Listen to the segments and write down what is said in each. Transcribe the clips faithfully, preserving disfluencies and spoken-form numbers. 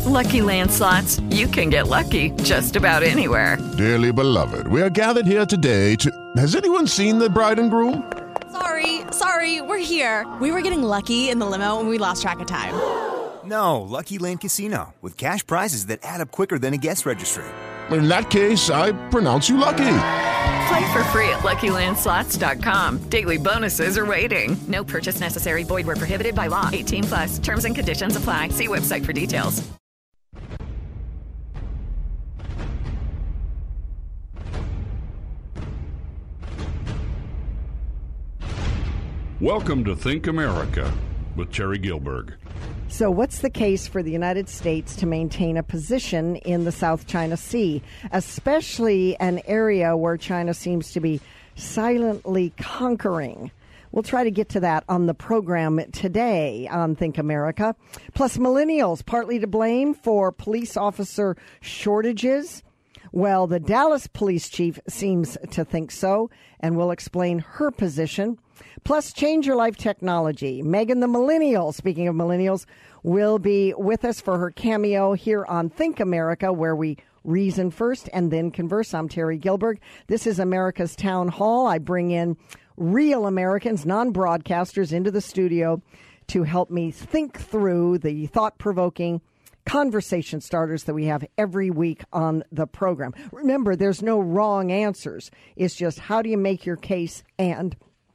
Lucky Land Slots, you can get lucky just about anywhere. Dearly beloved, we are gathered here today to... Has anyone seen the bride and groom? Sorry, sorry, we're here. We were getting lucky in the limo and we lost track of time. No, Lucky Land Casino, with cash prizes that add up quicker than a guest registry. In that case, I pronounce you lucky. Play for free at Lucky Land Slots dot com. Daily bonuses are waiting. No purchase necessary. Void where prohibited by law. eighteen plus. Terms and conditions apply. See website for details. Welcome to Think America with Terry Gilberg. So what's the case for the United States to maintain a position in the South China Sea, especially an area where China seems to be silently conquering? We'll try to get to that on the program today on Think America. Plus, millennials partly to blame for police officer shortages. Well, the Dallas police chief seems to think so, and we'll explain her position. Plus, Change Your Life technology. Megan the Millennial, speaking of millennials, will be with us for her cameo here on Think America, where we reason first and then converse. I'm Terry Gilberg. This is America's Town Hall. I bring in real Americans, non-broadcasters, into the studio to help me think through the thought-provoking conversation starters that we have every week on the program. Remember, there's no wrong answers. It's just how do you make your case and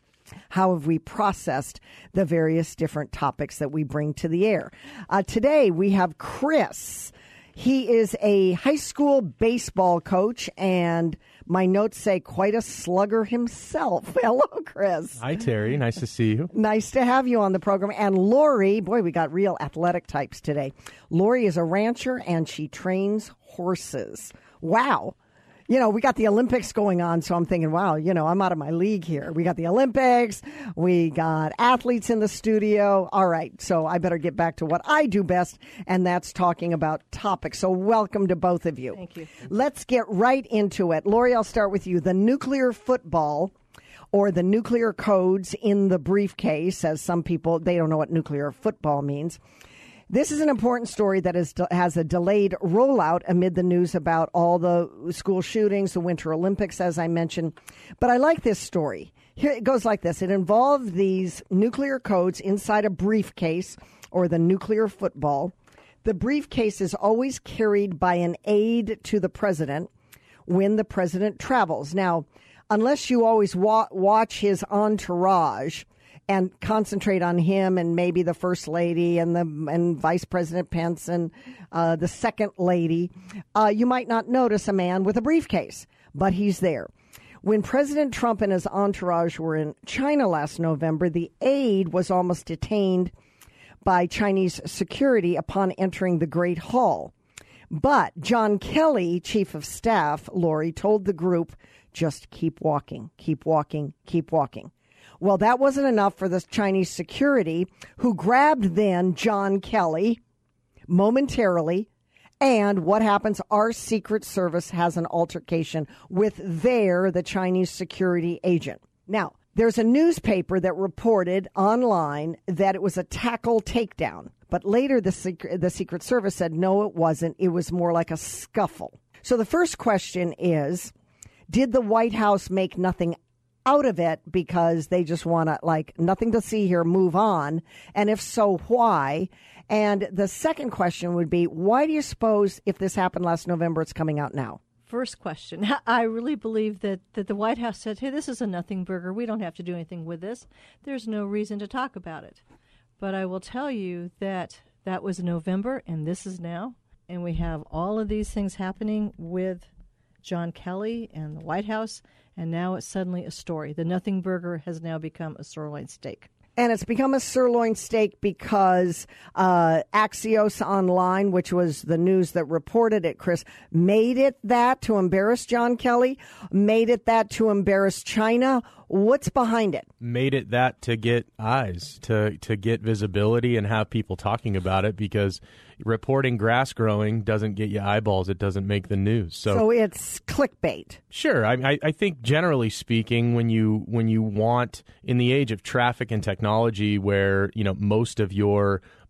how have we processed the various different topics that we bring to the air. Uh, today, we have Chris. He is a high school baseball coach, and my notes say quite a slugger himself. Hello, Chris. Hi, Terry. Nice to see you. Nice to have you on the program. And Lori, boy, we got real athletic types today. Lori is a rancher, and she trains horses. Wow. You know, we got the Olympics going on, so I'm thinking, wow, you know, I'm out of my league here. We got the Olympics. We got athletes in the studio. All right, so I better get back to what I do best, and that's talking about topics. So welcome to both of you. Thank you. Let's get right into it. Lori, I'll start with you. The nuclear football, or the nuclear codes in the briefcase, as some people, they don't know what nuclear football means. This is an important story that is, has a delayed rollout amid the news about all the school shootings, the Winter Olympics, as I mentioned. But I like this story. Here it goes like this. It involved these nuclear codes inside a briefcase, or the nuclear football. The briefcase is always carried by an aide to the president when the president travels. Now, unless you always wa- watch his entourage and concentrate on him and maybe the First Lady and the and Vice President Pence and uh, the Second Lady, uh, you might not notice a man with a briefcase, but he's there. When President Trump and his entourage were in China last November, the aide was almost detained by Chinese security upon entering the Great Hall. But John Kelly, chief of staff, Lori, told the group, just keep walking, keep walking, keep walking. Well, that wasn't enough for the Chinese security, who grabbed then John Kelly momentarily. And what happens? Our Secret Service has an altercation with their, the Chinese security agent. Now, there's a newspaper that reported online that it was a tackle takedown. But later, the Secret, the Secret Service said, no, it wasn't. It was more like a scuffle. So the first question is, did the White House make nothing out of it because they just want to, like, nothing to see here, move on? And if so, why? And the second question would be, why do you suppose if this happened last November, it's coming out now? First question. I really believe that, that the White House said, hey, this is a nothing burger. We don't have to do anything with this. There's no reason to talk about it. But I will tell you that that was November and this is now. And we have all of these things happening with John Kelly and the White House. And now it's suddenly a story. The nothing burger has now become a sirloin steak. And it's become a sirloin steak because uh, Axios Online, which was the news that reported it, Chris, made it that to embarrass John Kelly, made it that to embarrass China. What's behind it? Made it that to get eyes, to to get visibility and have people talking about it, because reporting grass growing doesn't get you eyeballs. It doesn't make the news. So, so it's clickbait. Sure. I, I think generally speaking, when you when you want, in the age of traffic and technology where, you know, most of your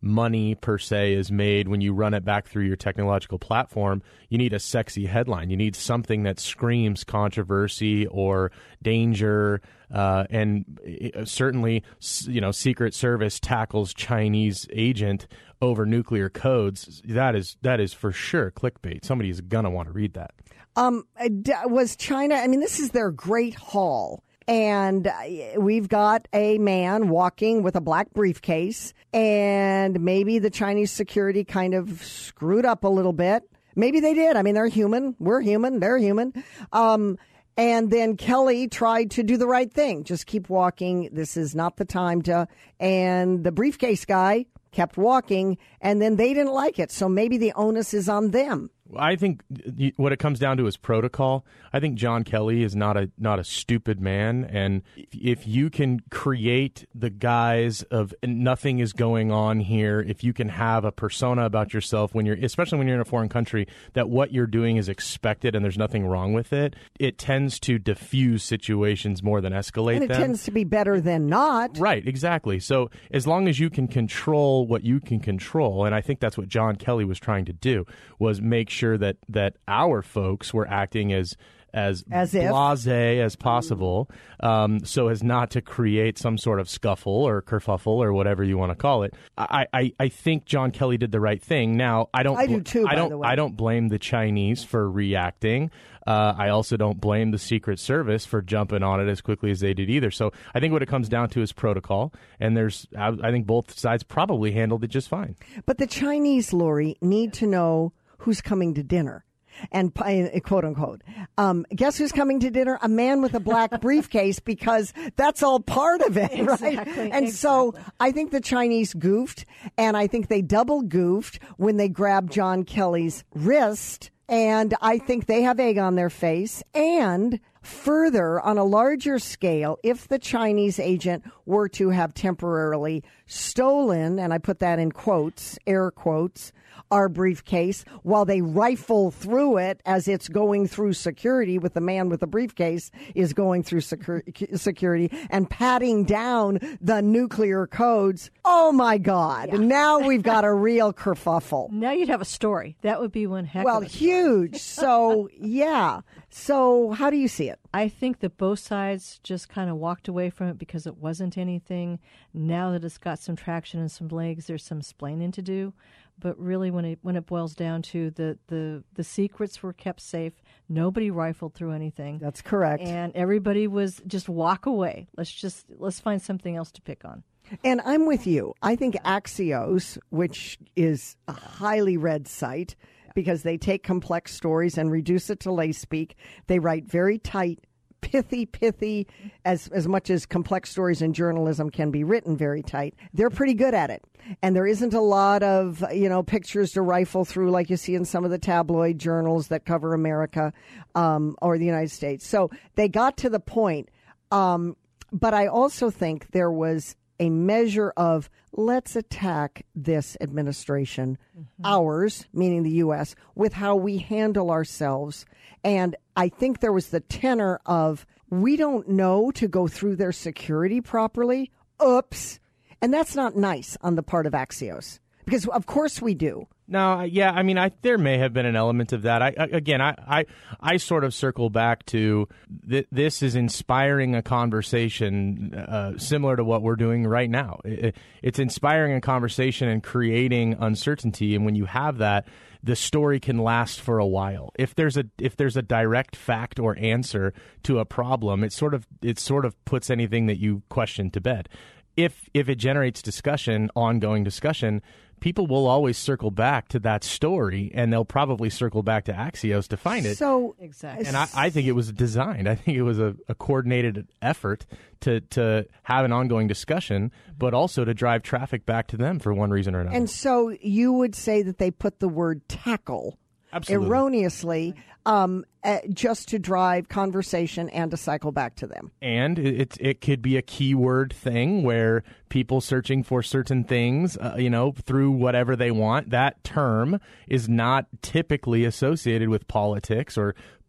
money per se is made when you run it back through your technological platform. You need a sexy headline. You need something that screams controversy or danger. Uh, and it, certainly, you know, Secret Service tackles Chinese agent over nuclear codes. That is that is for sure clickbait. Somebody's gonna want to read that. Um, was China? I mean, this is their Great Hall. And we've got a man walking with a black briefcase, and maybe the Chinese security kind of screwed up a little bit. Maybe they did. I mean, they're human. We're human. They're human. Um, and then Kelly tried to do the right thing. Just keep walking. This is not the time to. And the briefcase guy kept walking, and then they didn't like it. So maybe the onus is on them. I think what it comes down to is protocol. I think John Kelly is not a not a stupid man, and if you can create the guise of nothing is going on here, if you can have a persona about yourself when you're, especially when you're in a foreign country, that what you're doing is expected and there's nothing wrong with it, it tends to diffuse situations more than escalate and it them. tends to be better than not. Right, exactly. So as long as you can control what you can control, and I think that's what John Kelly was trying to do, was make sure Sure that that our folks were acting as as, as blasé as possible, um, so as not to create some sort of scuffle or kerfuffle or whatever you want to call it. I, I, I think John Kelly did the right thing. Now I don't I do too. I by don't the way. I don't blame the Chinese for reacting. Uh, I also don't blame the Secret Service for jumping on it as quickly as they did either. So I think what it comes down to is protocol, and there's I, I think both sides probably handled it just fine. But the Chinese, Lori, need to know who's coming to dinner, and quote unquote. Um, guess who's coming to dinner? A man with a black briefcase, because that's all part of it, exactly, right? And exactly. so I think the Chinese goofed, and I think they double goofed when they grabbed John Kelly's wrist. And I think they have egg on their face. And further, on a larger scale, if the Chinese agent were to have temporarily stolen, and I put that in quotes, air quotes, our briefcase, while they rifle through it as it's going through security, with the man with the briefcase is going through secur- security and patting down the nuclear codes. Oh, my God. Yeah. Now we've got a real kerfuffle. Now you'd have a story. That would be one heck well, of a story. Huge. So, yeah. So how do you see it? I think that both sides just kind of walked away from it because it wasn't anything. Now that it's got some traction and some legs, there's some splaining to do. But really, when it when it boils down to the, the, the secrets were kept safe, nobody rifled through anything. That's correct. And everybody was just walk away. Let's just let's find something else to pick on. And I'm with you. I think Axios, which is a highly read site, because they take complex stories and reduce it to lay speak. They write very tight, pithy, pithy, as as much as complex stories in journalism can be written very tight. They're pretty good at it. And there isn't a lot of, you know, pictures to rifle through like you see in some of the tabloid journals that cover America um, or the United States. So they got to the point. Um, but I also think there was a measure of let's attack this administration, mm-hmm. ours, meaning the U S, with how we handle ourselves. And I think there was the tenor of we don't know to go through their security properly. Oops. And that's not nice on the part of Axios, because of course we do. No, yeah, I mean, I, there may have been an element of that. I, again, I, I, I sort of circle back to th- this is inspiring a conversation uh, similar to what we're doing right now. It, it's inspiring a conversation and creating uncertainty, and when you have that, the story can last for a while. If there's a if there's a direct fact or answer to a problem, it sort of it sort of puts anything that you question to bed. If if it generates discussion, ongoing discussion, people will always circle back to that story, and they'll probably circle back to Axios to find it. So exactly, and I, I think it was designed. I think it was a, a coordinated effort to to have an ongoing discussion, but also to drive traffic back to them for one reason or another. And so you would say that they put the word tackle Absolutely. erroneously, um, uh, just to drive conversation and to cycle back to them. And it it could be a keyword thing where people searching for certain things, uh, you know, through whatever they want. That term is not typically associated with politics or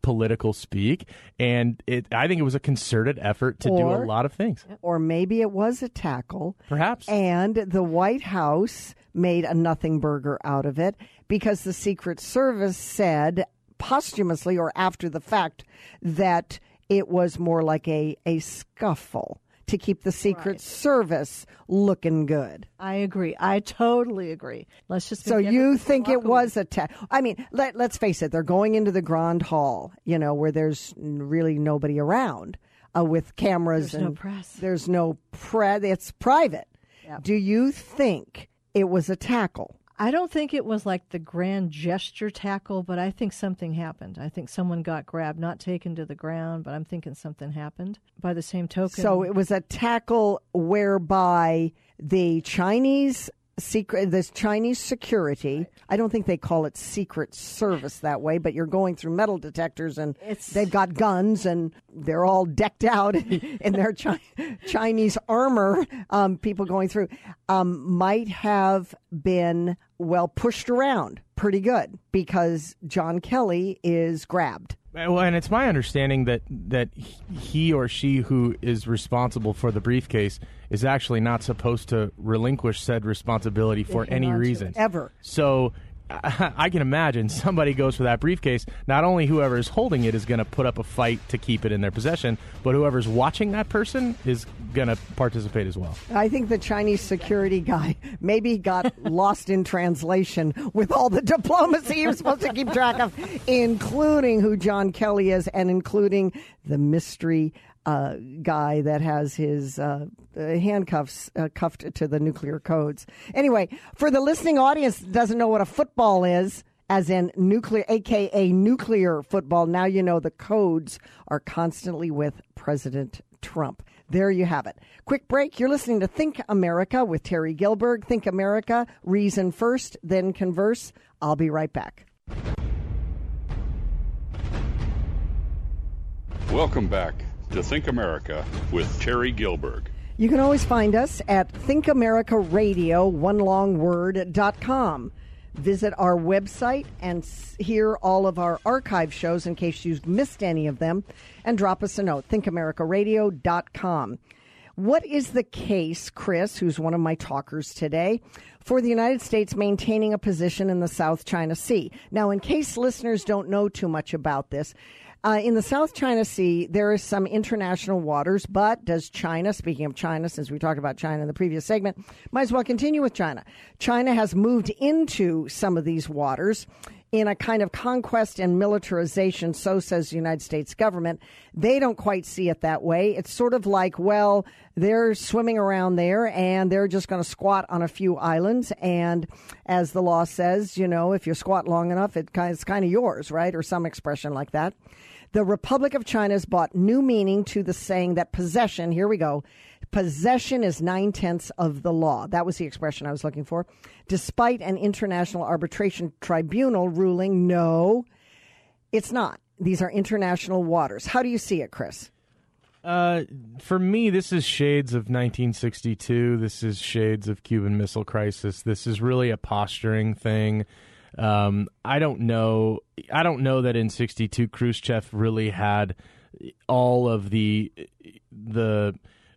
political speak, and it, I think it was a concerted effort to or, do a lot of things. Or maybe it was a tackle. Perhaps. And the White House made a nothing burger out of it because the Secret Service said posthumously or after the fact that it was more like a, a scuffle to keep the Secret right. Service looking good. I agree. I totally agree. Let's just so you think it away. was a ta- I mean, let, let's face it. They're going into the Grand Hall, you know, where there's really nobody around uh, with cameras. There's and no press. There's no press. It's private. Yep. Do you think it was a tackle? I don't think it was like the grand gesture tackle, but I think something happened. I think someone got grabbed, not taken to the ground, but I'm thinking something happened by the same token. So it was a tackle whereby the Chinese secret, this Chinese security, right. I don't think they call it Secret Service that way, but you're going through metal detectors and it's, they've got guns and they're all decked out in their chi- Chinese armor, um, people going through, um, might have been, well, pushed around pretty good because John Kelly is grabbed. Well, and it's my understanding that, that he or she who is responsible for the briefcase is actually not supposed to relinquish said responsibility for any reason. Ever. So I can imagine somebody goes for that briefcase. Not only whoever is holding it is going to put up a fight to keep it in their possession, but whoever's watching that person is going to participate as well. I think the Chinese security guy maybe got lost in translation with all the diplomacy he was supposed to keep track of, including who John Kelly is and including the mystery Uh, guy that has his uh, handcuffs uh, cuffed to the nuclear codes. Anyway, for the listening audience that doesn't know what a football is, as in nuclear, a k a nuclear football, now you know the codes are constantly with President Trump. There you have it. Quick break. You're listening to Think America with Terry Gilberg. Think America, reason first, then converse. I'll be right back. Welcome back to Think America with Terry Gilberg. You can always find us at think america radio one long word dot com. Visit our website and hear all of our archive shows in case you've missed any of them, and drop us a note, think america radio dot com. What is the case, Chris, who's one of my talkers today, for the United States maintaining a position in the South China Sea? Now, in case listeners don't know too much about this, Uh, in the South China Sea, there is some international waters, but does China, speaking of China, since we talked about China in the previous segment, might as well continue with China. China has moved into some of these waters in a kind of conquest and militarization, so says the United States government. They don't quite see it that way. It's sort of like, well, they're swimming around there and they're just going to squat on a few islands. And as the law says, you know, if you squat long enough, it kind of, it's kind of yours, right? Or some expression like that. The Republic of China has brought new meaning to the saying that possession, here we go, possession is nine-tenths of the law. That was the expression I was looking for. Despite an international arbitration tribunal ruling, no, it's not. These are international waters. How do you see it, Chris? Uh, for me, this is shades of nineteen sixty-two. This is shades of Cuban Missile Crisis. This is really a posturing thing. Um, I don't know. I don't know that in sixty-two Khrushchev really had all of the the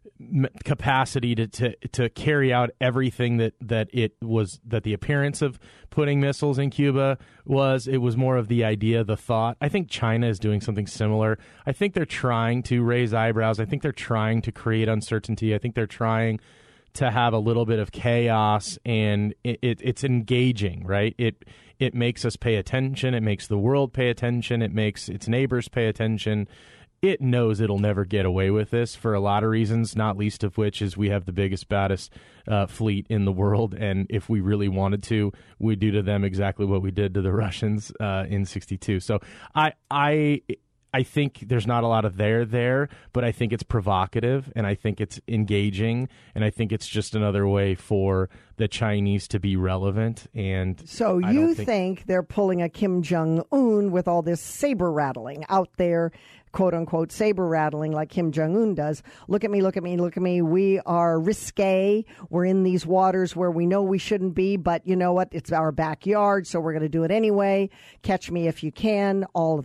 capacity to, to to carry out everything that, that it was, that the appearance of putting missiles in Cuba was. It was more of the idea, the thought. I think China is doing something similar. I think they're trying to raise eyebrows. I think they're trying to create uncertainty. I think they're trying to have a little bit of chaos, and it, it, it's engaging, right? It it makes us pay attention. It makes the world pay attention. It makes its neighbors pay attention. It knows it'll never get away with this for a lot of reasons, not least of which is we have the biggest, baddest uh, fleet in the world, and if we really wanted to, we'd do to them exactly what we did to the Russians uh, in sixty-two. So I I. I think there's not a lot of there there, but I think it's provocative, and I think it's engaging, and I think it's just another way for the Chinese to be relevant. And so I you think, think they're pulling a Kim Jong-un with all this saber rattling out there, quote unquote saber rattling like Kim Jong-un does. Look at me, look at me, look at me. We are risque. We're in these waters where we know we shouldn't be, but you know what? It's our backyard, so we're going to do it anyway. Catch me if you can. All of that.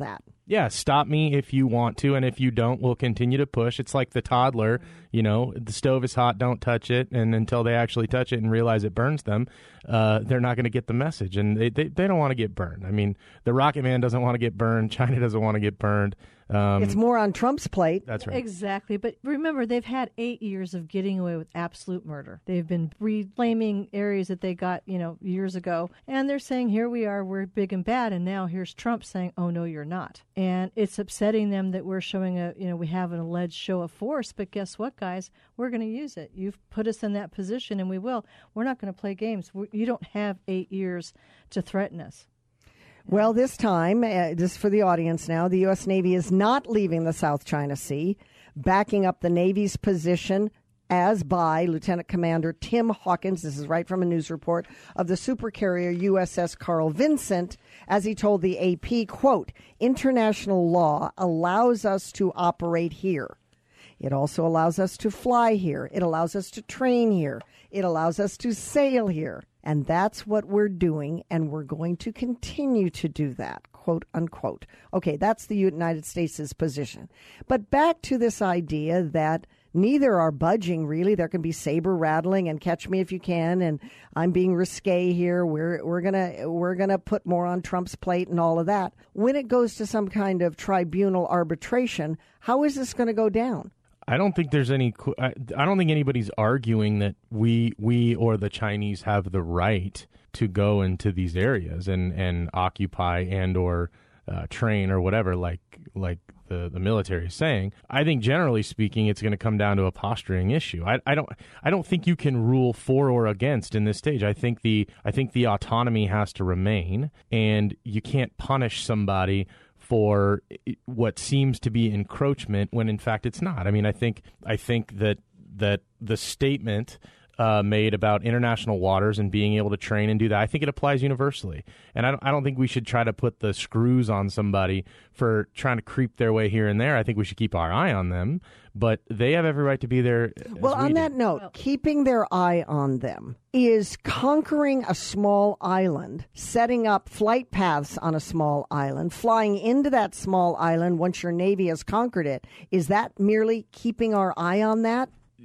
Yeah, stop me if you want to, and if you don't, we'll continue to push. It's like the toddler, you know, the stove is hot, don't touch it, and until they actually touch it and realize it burns them, uh, they're not going to get the message, and they, they, they don't want to get burned. I mean, the Rocket Man doesn't want to get burned, China doesn't want to get burned. Um, it's more on Trump's plate. That's right. Exactly. But remember, they've had eight years of getting away with absolute murder. They've been reclaiming areas that they got, you know, years ago. And they're saying, here we are, we're big and bad. And now here's Trump saying, oh, no, you're not. And it's upsetting them that we're showing a, you know, we have an alleged show of force. But guess what, guys? We're going to use it. You've put us in that position, and we will. We're not going to play games. We, you don't have eight years to threaten us. Well, this time, uh, just for the audience now, the U S. Navy is not leaving the South China Sea, backing up the Navy's position as by Lieutenant Commander Tim Hawkins, this is right from a news report, of the supercarrier U S S Carl Vinson, as he told the A P, quote, international law allows us to operate here. It also allows us to fly here. It allows us to train here. It allows us to sail here. And that's what we're doing, and we're going to continue to do that, quote, unquote. Okay, that's the United States' position. But back to this idea that neither are budging, really. There can be saber rattling and catch me if you can, and I'm being risque here. We're we're gonna we're gonna put more on Trump's plate and all of that. When it goes to some kind of tribunal arbitration, how is this going to go down? I don't think there's any. I don't think anybody's arguing that we we or the Chinese have the right to go into these areas and, and occupy and or uh, train or whatever, like like the, the military is saying. I think generally speaking, it's going to come down to a posturing issue. I, I don't I don't think you can rule for or against in this stage. I think the I think the autonomy has to remain, and you can't punish somebody for what seems to be encroachment when in fact it's not. I mean, I think I think that that the statement uh, made about international waters and being able to train and do that, I think it applies universally. And I don't, I don't think we should try to put the screws on somebody for trying to creep their way here and there. I think we should keep our eye on them, but they have every right to be there. Well, on that note, well, keeping their eye on them is conquering a small island, setting up flight paths on a small island, flying into that small island once your Navy has conquered it. Is that merely keeping our eye on that?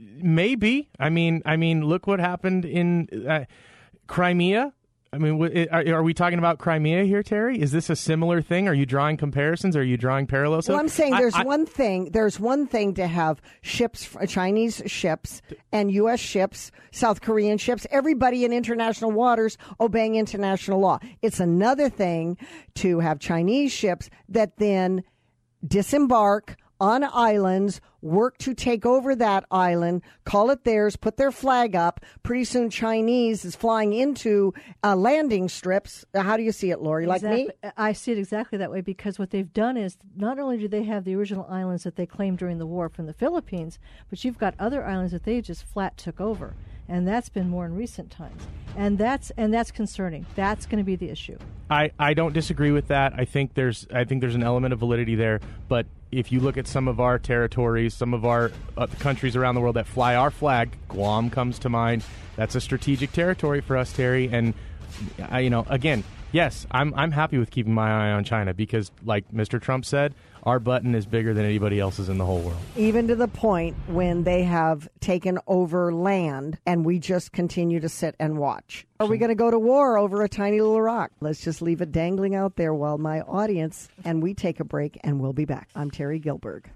Maybe. I mean, I mean, look what happened in uh, Crimea. I mean, are, are we talking about Crimea here, Terry? Is this a similar thing? Are you drawing comparisons? Are you drawing parallels? Well, I'm saying there's I, I, one thing. There's one thing to have ships, Chinese ships, and U S ships, South Korean ships, everybody in international waters obeying international law. It's another thing to have Chinese ships that then disembark on islands, work to take over that island, call it theirs, put their flag up. Pretty soon Chinese is flying into uh, landing strips. How do you see it, Lori? Like exactly. me? I see it exactly that way, because what they've done is not only do they have the original islands that they claimed during the war from the Philippines, but you've got other islands that they just flat took over. And that's been more in recent times. And that's and that's concerning. That's going to be the issue. I, I don't disagree with that. I think there's I think there's an element of validity there. But if you look at some of our territories, some of our uh, countries around the world that fly our flag, Guam comes to mind. That's a strategic territory for us, Terry. And uh, you know, again, yes, I'm I'm happy with keeping my eye on China because, like Mister Trump said, our button is bigger than anybody else's in the whole world. Even to the point when they have taken over land and we just continue to sit and watch. Are we going to go to war over a tiny little rock? Let's just leave it dangling out there while my audience and we take a break, and we'll be back. I'm Terry Gilberg.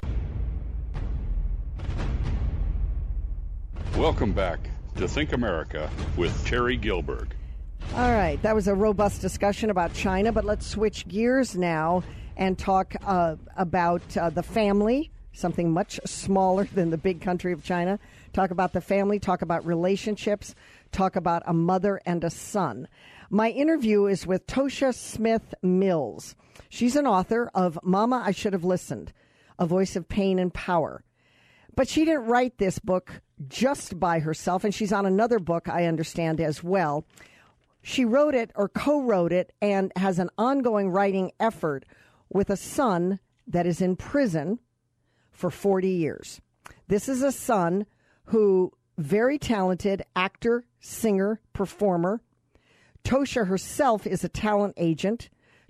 Welcome back to Think America with Terry Gilberg. All right, that was a robust discussion about China, but let's switch gears now and talk uh, about uh, the family, something much smaller than the big country of China. Talk about the family, talk about relationships, talk about a mother and a son. My interview is with Tosha Smith Mills. She's an author of Mama, I Should Have Listened, A Voice of Pain and Power. But she didn't write this book just by herself, and she's on another book, I understand, as well. She wrote it or co-wrote it and has an ongoing writing effort with a son that is in prison for forty years. This is a son who, very talented actor, singer, performer. Tosha herself is a talent agent.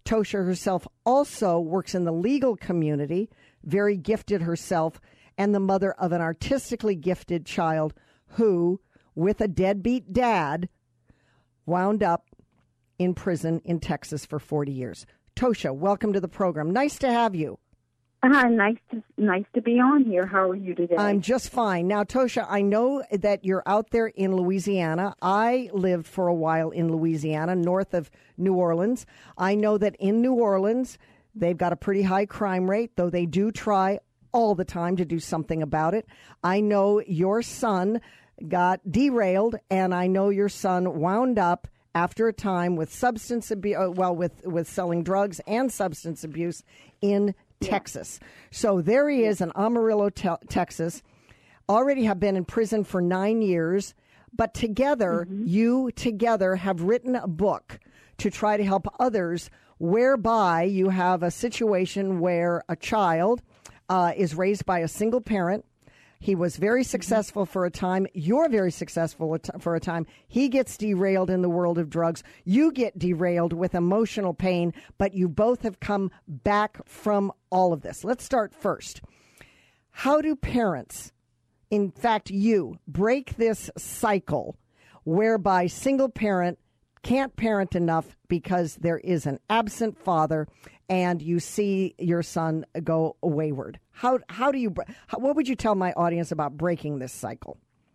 Tosha herself also works in the legal community, very gifted herself, and the mother of an artistically gifted child who, with a deadbeat dad, wound up in prison in Texas for forty years. Tosha, welcome to the program. Nice to have you. Hi, nice to nice to be on here. How are you today? I'm just fine. Now, Tosha, I know that you're out there in Louisiana. I lived for a while in Louisiana, north of New Orleans. I know that in New Orleans, they've got a pretty high crime rate, though they do try all the time to do something about it. I know your son got derailed, and I know your son wound up after a time with substance abuse, well, with, with selling drugs and substance abuse in Texas. So there he is in Amarillo, te- Texas, already have been in prison for nine years, but together, mm-hmm. you together have written a book to try to help others, whereby you have a situation where a child uh, is raised by a single parent. He was very successful for a time. You're very successful for a time. He gets derailed in the world of drugs. You get derailed with emotional pain, but you both have come back from all of this. Let's start first. How do parents, in fact you, break this cycle whereby single parent can't parent enough because there is an absent father and you see your son go wayward? How how do you, how, what would you tell my audience about breaking this cycle?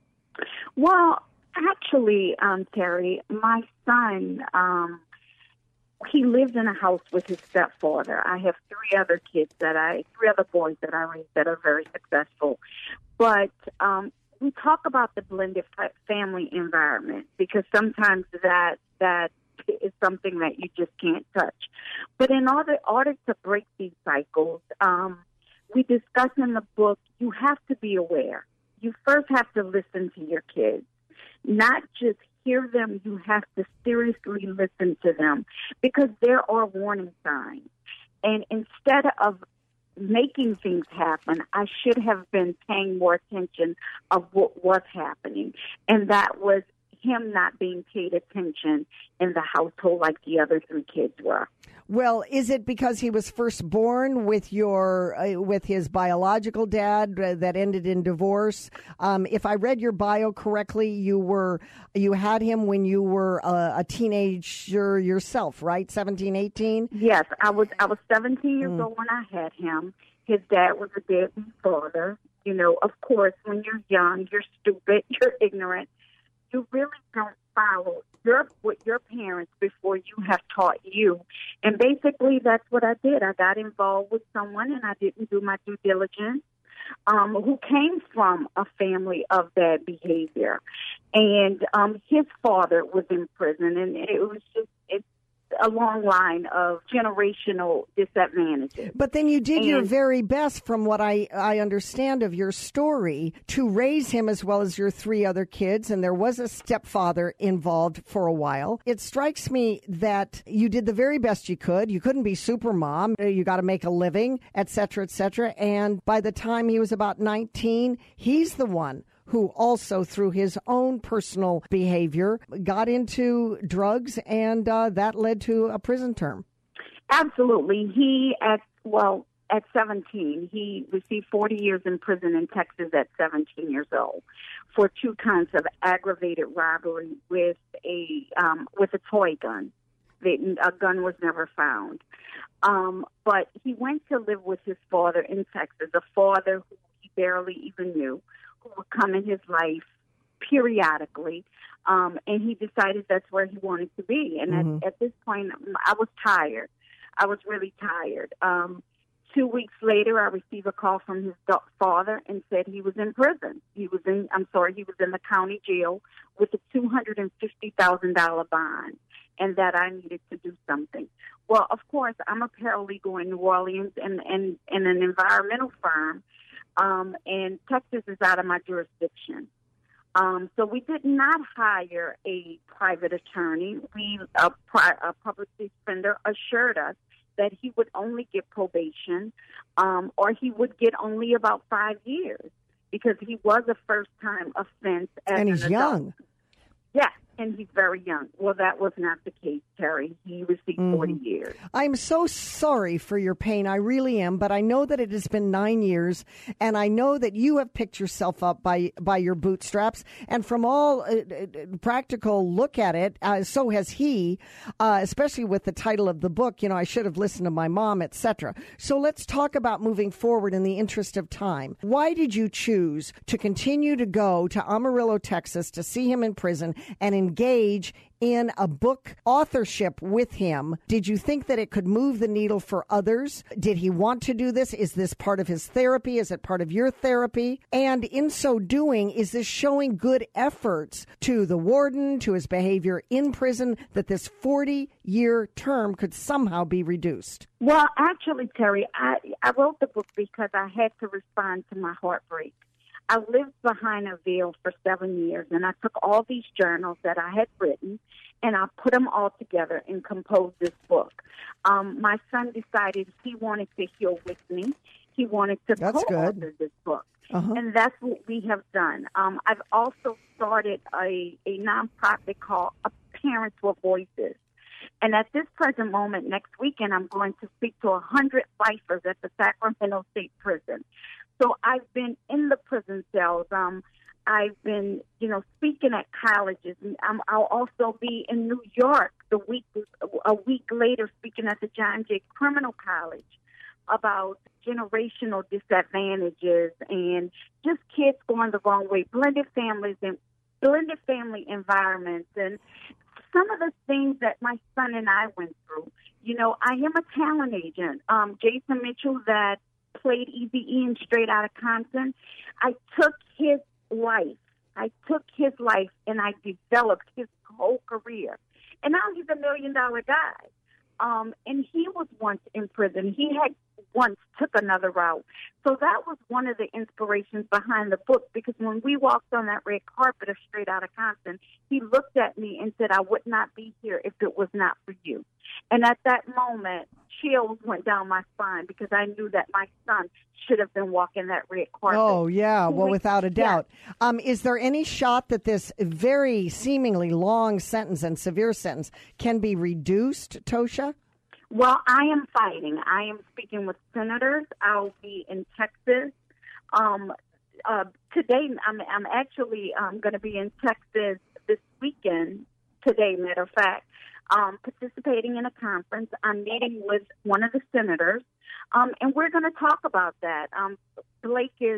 Well, actually, um, Terry, my son, um, he lived in a house with his stepfather. I have three other kids that I, three other boys that I raised that are very successful. But um, we talk about the blended family environment because sometimes that that is something that you just can't touch. But in order order to break these cycles, um, we discuss in the book, you have to be aware. You first have to listen to your kids, not just hear them. You have to seriously listen to them because there are warning signs. And instead of making things happen, I should have been paying more attention of what was happening. And that was him not being paid attention in the household like the other three kids were. Well, is it because he was first born with your uh, with his biological dad uh, that ended in divorce? Um, if I read your bio correctly, you were you had him when you were a, a teenager yourself, right? seventeen, eighteen? Yes, I was I was seventeen years mm. old when I had him. His dad was a deadbeat father. You know, of course, when you're young, you're stupid, you're ignorant. You really don't follow your what your parents before you have taught you. And basically that's what I did. I got involved with someone and I didn't do my due diligence, um, who came from a family of bad behavior. And um, his father was in prison, and it was just it's a long line of generational disadvantages. But then you did and, your very best, from what I, I understand of your story, to raise him as well as your three other kids, and there was a stepfather involved for a while. It strikes me that you did the very best you could. You couldn't be super mom. You got to make a living, et cetera, et cetera. And by the time he was about nineteen, he's the one who also, through his own personal behavior, got into drugs, and uh, that led to a prison term. Absolutely. He, at well, at seventeen, he received forty years in prison in Texas at seventeen years old for two counts of aggravated robbery with a um, with a toy gun. The, a gun was never found. Um, but he went to live with his father in Texas, a father who he barely even knew, who would come in his life periodically, um, and he decided that's where he wanted to be. And mm-hmm. at, at this point, I was tired. I was really tired. Um, two weeks later, I received a call from his do- father and said he was in prison. He was in, I'm sorry, he was in the county jail with a two hundred fifty thousand dollars bond, and that I needed to do something. Well, of course, I'm a paralegal in New Orleans and, and, and an environmental firm. Um, and Texas is out of my jurisdiction. Um, so we did not hire a private attorney. We, a, pri- a public defender assured us that he would only get probation, um, or he would get only about five years because he was a first-time offense as and he's an young. adult. Yeah, and he's very young. Well, that was not the case, Terry. He received mm. forty years. I'm so sorry for your pain. I really am. But I know that it has been nine years, and I know that you have picked yourself up by, by your bootstraps. And from all uh, practical look at it, uh, so has he, uh, especially with the title of the book, you know, I should have listened to my mom, et cetera. So let's talk about moving forward in the interest of time. Why did you choose to continue to go to Amarillo, Texas, to see him in prison and engage in a book authorship with him? Did you think that it could move the needle for others? Did he want to do this? Is this part of his therapy? Is it part of your therapy? And in so doing, is this showing good efforts to the warden, to his behavior in prison, that this forty-year term could somehow be reduced? Well, actually, Terry, I, I wrote the book because I had to respond to my heartbreak. I lived behind a veil for seven years, and I took all these journals that I had written, and I put them all together and composed this book. Um, my son decided he wanted to heal with me. He wanted to that's co-author good. this book, uh-huh. and that's what we have done. Um, I've also started a, a nonprofit called Parents with Voices. And at this present moment, next weekend, I'm going to speak to one hundred lifers at the Sacramento State Prison. So I've been in the prison cells. Um, I've been, you know, speaking at colleges. And um, I'll also be in New York the week, a week later, speaking at the John Jay Criminal College about generational disadvantages and just kids going the wrong way, blended families and blended family environments, and some of the things that my son and I went through. You know, I am a talent agent. Um, Jason Mitchell, that played Eazy-E in Straight Outta Compton, I took his life. I took his life and I developed his whole career. And now he's a million-dollar guy. Um, and he was once in prison. He had once took another route. So that was one of the inspirations behind the book, because when we walked on that red carpet of Straight Outta Compton, he looked at me and said, I would not be here if it was not for you. And at that moment, chills went down my spine, because I knew that my son should have been walking that red carpet. Oh, yeah. Well, without a doubt. Yeah. Um, is there any shot that this very seemingly long sentence and severe sentence can be reduced, Tosha? Well, I am fighting. I am speaking with senators. I'll be in Texas. Um, uh, today, I'm, I'm actually um, going to be in Texas this weekend, today, matter of fact, um, participating in a conference. I'm meeting with one of the senators, um, and we're going to talk about that. Um, Blake is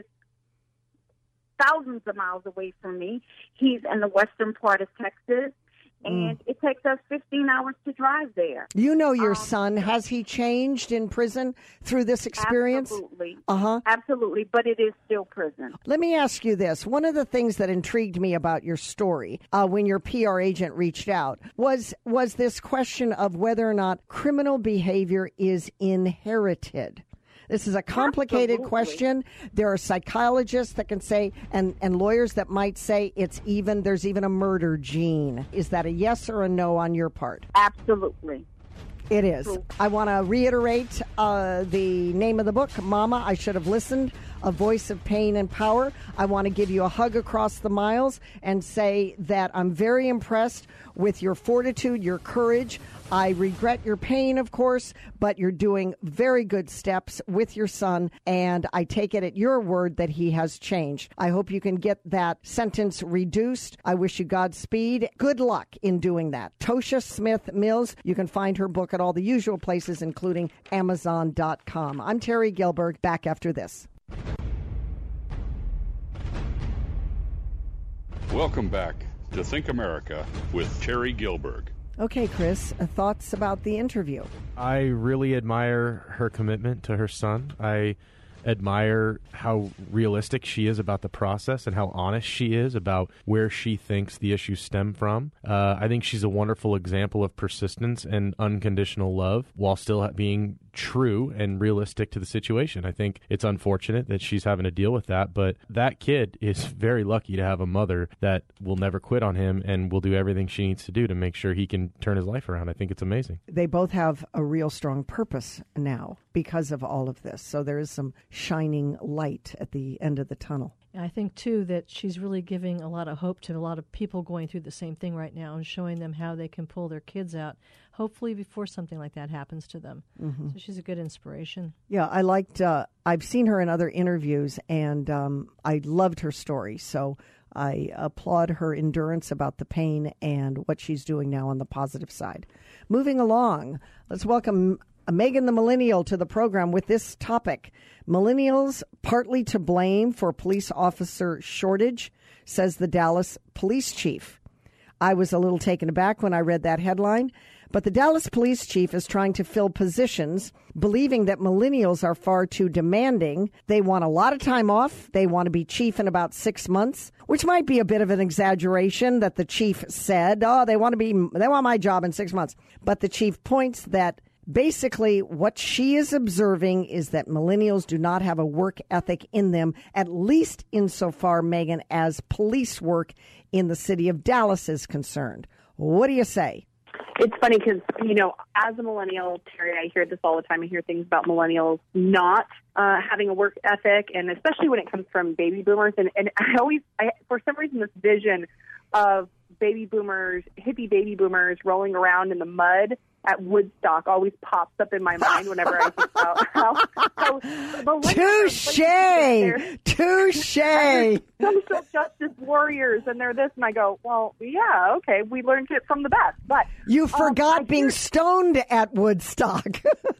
thousands of miles away from me. He's in the western part of Texas. And mm. it takes us fifteen hours to drive there. You know your um, son. Has he changed in prison through this experience? Absolutely. Uh-huh. Absolutely, but it is still prison. Let me ask you this. One of the things that intrigued me about your story uh, when your P R agent reached out was, was this question of whether or not criminal behavior is inherited. This is a complicated Absolutely. question. There are psychologists that can say, and, and lawyers that might say it's even, there's even a murder gene. Is that a yes or a no on your part? Absolutely. It is. I want to reiterate uh, the name of the book, Mama, I Should Have Listened, A Voice of Pain and Power. I want to give you a hug across the miles and say that I'm very impressed with your fortitude, your courage. I regret your pain, of course, but you're doing very good steps with your son, and I take it at your word that he has changed. I hope you can get that sentence reduced. I wish you Godspeed. Good luck in doing that. Tosha Smith Mills, you can find her book at all the usual places, including Amazon dot com. I'm Terry Gilberg, back after this. Welcome back to Think America with Terry Gilberg. Okay, Chris, uh, thoughts about the interview? I really admire her commitment to her son. I admire how realistic she is about the process and how honest she is about where she thinks the issues stem from. Uh, I think she's a wonderful example of persistence and unconditional love while still being true and realistic to the situation. I think it's unfortunate that she's having to deal with that, but that kid is very lucky to have a mother that will never quit on him and will do everything she needs to do to make sure he can turn his life around. I think it's amazing. They both have a real strong purpose now because of all of this. So there is some shining light at the end of the tunnel. I think, too, that she's really giving a lot of hope to a lot of people going through the same thing right now and showing them how they can pull their kids out, hopefully before something like that happens to them. Mm-hmm. So she's a good inspiration. Yeah, I liked, uh, I've seen her in other interviews, and um, I loved her story. So I applaud her endurance about the pain and what she's doing now on the positive side. Moving along, let's welcome Megan the Millennial to the program with this topic. Millennials partly to blame for police officer shortage, says the Dallas police chief. I was a little taken aback when I read that headline, but the Dallas police chief is trying to fill positions, believing that millennials are far too demanding. They want a lot of time off. They want to be chief in about six months, which might be a bit of an exaggeration that the chief said, oh, they want to be, they want my job in six months. But the chief points that basically, what she is observing is that millennials do not have a work ethic in them, at least insofar, Megan, as police work in the city of Dallas is concerned. What do you say? It's funny because, you know, as a millennial, Terry, I hear this all the time. I hear things about millennials not uh, having a work ethic, and especially when it comes from baby boomers. And, and I always, I, for some reason, this vision of baby boomers, hippie baby boomers rolling around in the mud at Woodstock always pops up in my mind whenever I think about how, how touche, touche, social justice warriors, and they're this, and I go, well, yeah, okay, we learned it from the best, but you forgot um, being hear- stoned at Woodstock.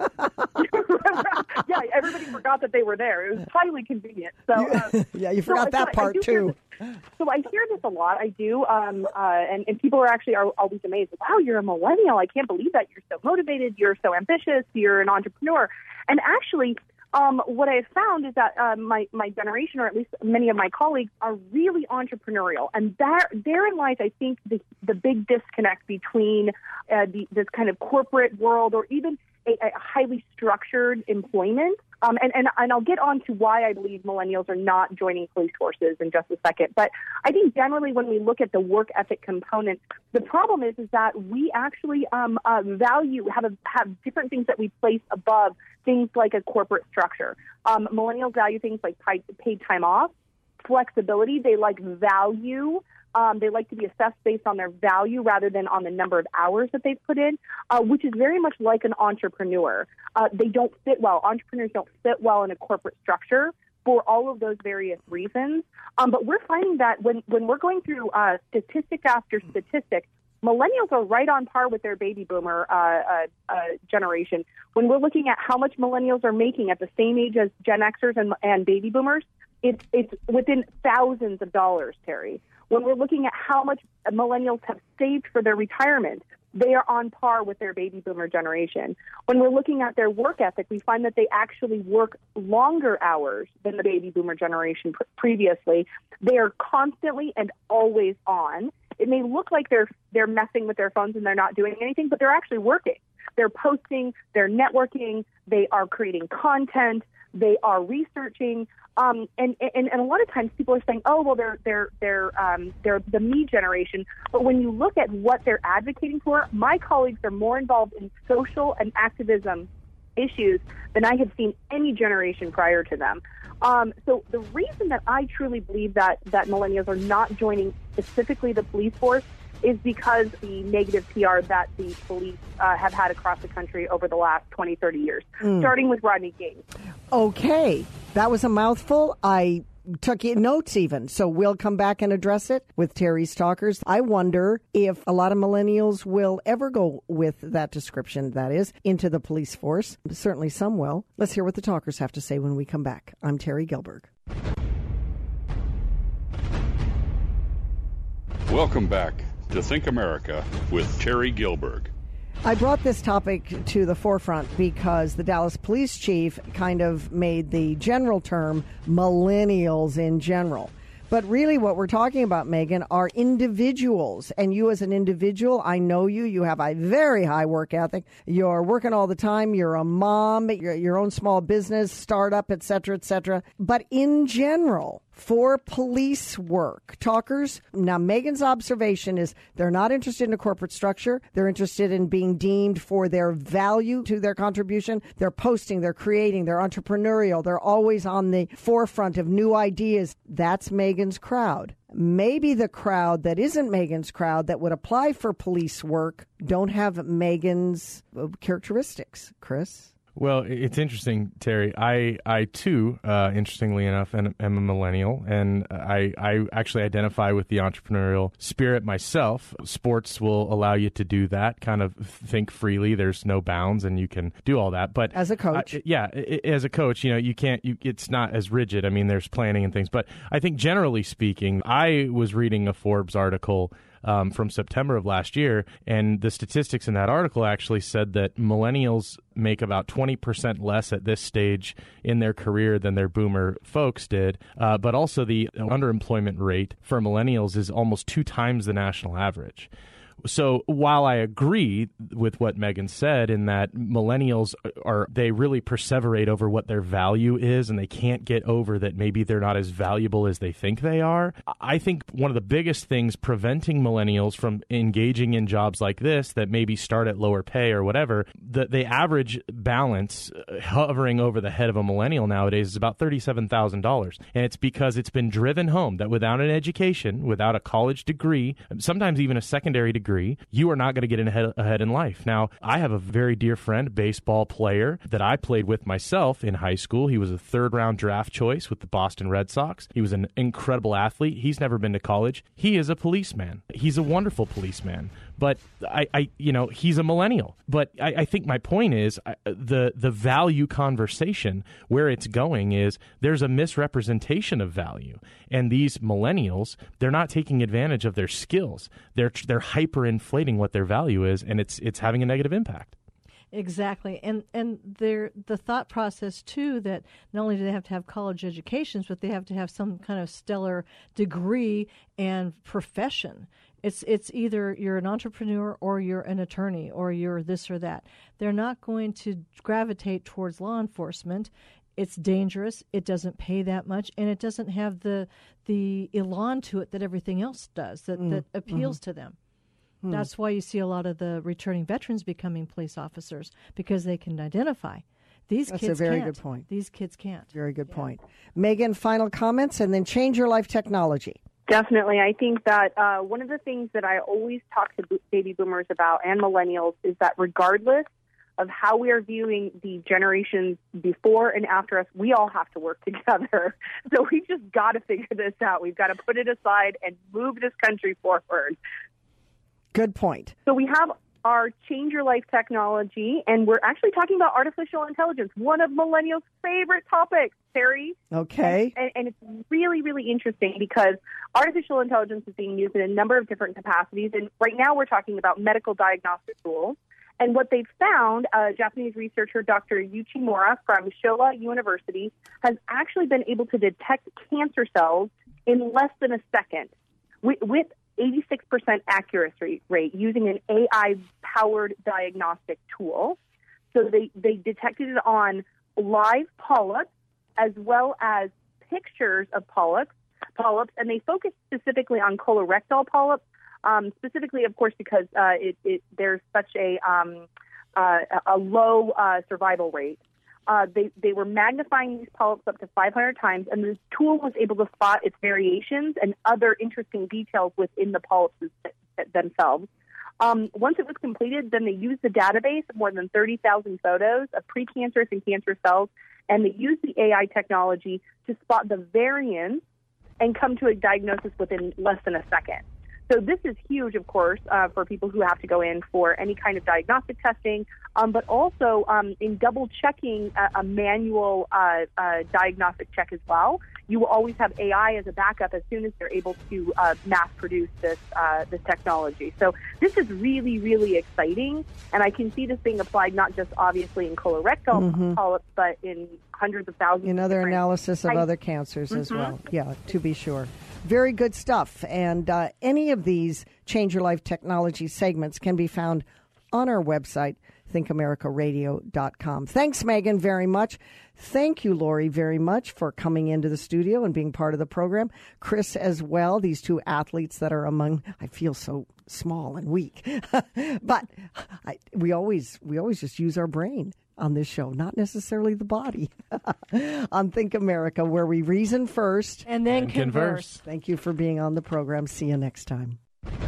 Yeah, everybody forgot that they were there. It was highly convenient. So uh, yeah, you forgot so, that so part too. So I hear this a lot. I do, um, uh, and, and people are actually are always amazed. Wow, you're a millennial. I can't believe that. You're so motivated. You're so ambitious. You're an entrepreneur. And actually, um, what I have found is that uh, my, my generation, or at least many of my colleagues, are really entrepreneurial. And there, therein lies, I think, the, the big disconnect between uh, the, this kind of corporate world, or even a, a highly structured employment. Um, and, and, and I'll get on to why I believe millennials are not joining police forces in just a second. But I think generally when we look at the work ethic component, the problem is is that we actually um, uh, value, have, a, have different things that we place above things like a corporate structure. Um, millennials value things like paid time off, flexibility. They like value. Um, they like to be assessed based on their value rather than on the number of hours that they've put in, uh, which is very much like an entrepreneur. Uh, they don't fit well. Entrepreneurs don't fit well in a corporate structure for all of those various reasons. Um, but we're finding that when, when we're going through uh, statistic after statistic, millennials are right on par with their baby boomer uh, uh, uh, generation. When we're looking at how much millennials are making at the same age as Gen Xers and, and baby boomers, it's, it's within thousands of dollars, Terry. When we're looking at how much millennials have saved for their retirement, they are on par with their baby boomer generation. When we're looking at their work ethic, we find that they actually work longer hours than the baby boomer generation pr- previously. They are constantly and always on. It may look like they're they're messing with their phones and they're not doing anything, but they're actually working. They're posting, they're networking, they are creating content, they are researching. Um, and, and, and a lot of times people are saying, oh, well, they're, they're, they're, um, they're the me generation. But when you look at what they're advocating for, my colleagues are more involved in social and activism issues than I have seen any generation prior to them. Um, so the reason that I truly believe that, that millennials are not joining specifically the police force is because the negative P R that the police uh, have had across the country over the last twenty, thirty years, mm. starting with Rodney King. Okay, that was a mouthful. I took notes even, so we'll come back and address it with Terry's Talkers. I wonder if a lot of millennials will ever go with that description, that is, into the police force. Certainly some will. Let's hear what the Talkers have to say when we come back. I'm Terry Gilberg. Welcome back to Think America with Terry Gilberg. I brought this topic to the forefront because the Dallas police chief kind of made the general term millennials in general. But really what we're talking about, Megan, are individuals. And you as an individual, I know you. You have a very high work ethic. You're working all the time. You're a mom, you're your own small business, startup, et cetera, et cetera. But in general, for police work. Talkers, now Megan's observation is they're not interested in a corporate structure. They're interested in being deemed for their value to their contribution. They're posting, they're creating, they're entrepreneurial. They're always on the forefront of new ideas. That's Megan's crowd. Maybe the crowd that isn't Megan's crowd that would apply for police work don't have Megan's characteristics. Chris? Well, it's interesting, Terry. I, I too, uh, interestingly enough, am, am a millennial, and I, I actually identify with the entrepreneurial spirit myself. Sports will allow you to do that, kind of think freely. There's no bounds, and you can do all that. But as a coach, I, yeah, as a coach, you know, you can't. You, it's not as rigid. I mean, there's planning and things. But I think generally speaking, I was reading a Forbes article Um, from September of last year, and the statistics in that article actually said that millennials make about twenty percent less at this stage in their career than their boomer folks did, uh, but also the underemployment rate for millennials is almost two times the national average. So while I agree with what Megan said in that millennials are, they really perseverate over what their value is, and they can't get over that maybe they're not as valuable as they think they are. I think one of the biggest things preventing millennials from engaging in jobs like this that maybe start at lower pay or whatever, the, the average balance hovering over the head of a millennial nowadays is about thirty-seven thousand dollars. And it's because it's been driven home that without an education, without a college degree, sometimes even a secondary degree, you are not going to get ahead, ahead in life. Now, I have a very dear friend, baseball player, that I played with myself in high school. He was a third-round draft choice with the Boston Red Sox. He was an incredible athlete. He's never been to college. He is a policeman. He's a wonderful policeman. But I, I you know, he's a millennial. But I, I think my point is uh, the the value conversation, where it's going is there's a misrepresentation of value. And these millennials, they're not taking advantage of their skills. They're they're hyperinflating what their value is, and it's it's having a negative impact. Exactly. And and there the thought process, too, that not only do they have to have college educations, but they have to have some kind of stellar degree and profession. It's it's either you're an entrepreneur or you're an attorney or you're this or that. They're not going to gravitate towards law enforcement. It's dangerous. It doesn't pay that much, and it doesn't have the the elan to it that everything else does that, mm. that appeals mm-hmm. to them. Mm. That's why you see a lot of the returning veterans becoming police officers, because they can identify. These That's kids a very can't. good point. These kids can't. Very good yeah. point. Megan, final comments, and then change your life technology. Definitely. I think that uh, one of the things that I always talk to bo- baby boomers about and millennials is that regardless of how we are viewing the generations before and after us, we all have to work together. So we've just got to figure this out. We've got to put it aside and move this country forward. Good point. So we have our Change Your Life technology, and we're actually talking about artificial intelligence, one of millennials' favorite topics, Terry. Okay. And, and, and it's really, really interesting because artificial intelligence is being used in a number of different capacities. And right now we're talking about medical diagnostic tools. And what they've found, uh, Japanese researcher Doctor Uchimura from Showa University has actually been able to detect cancer cells in less than a second with, with eighty-six percent accuracy rate using an A I-powered diagnostic tool. So they, they detected it on live polyps as well as pictures of polyps, polyps, and they focused specifically on colorectal polyps, um, specifically, of course, because uh, it, it, there's such a, um, uh, a low uh, survival rate. Uh, they, they were magnifying these polyps up to five hundred times, and this tool was able to spot its variations and other interesting details within the polyps themselves. Um, once it was completed, then they used the database of more than thirty thousand photos of precancerous and cancer cells, and they used the A I technology to spot the variants and come to a diagnosis within less than a second. So this is huge, of course, uh, for people who have to go in for any kind of diagnostic testing, um, but also um, in double-checking a, a manual uh, uh, diagnostic check as well. You will always have A I as a backup as soon as they're able to uh, mass-produce this uh, this technology. So this is really, really exciting, and I can see this being applied not just obviously in colorectal mm-hmm. polyps, but in hundreds of thousands. In other analysis of types. other cancers mm-hmm. as well. Yeah, to be sure. Very good stuff. And uh, any of these Change Your Life technology segments can be found on our website, think america radio dot com. Thanks, Megan, very much. Thank you, Lori, very much for coming into the studio and being part of the program. Chris as well, these two athletes that are among, I feel so small and weak. But I, we always we always just use our brain on this show, not necessarily the body. On Think America, where we reason first. And then and converse. converse. Thank you for being on the program. See you next time.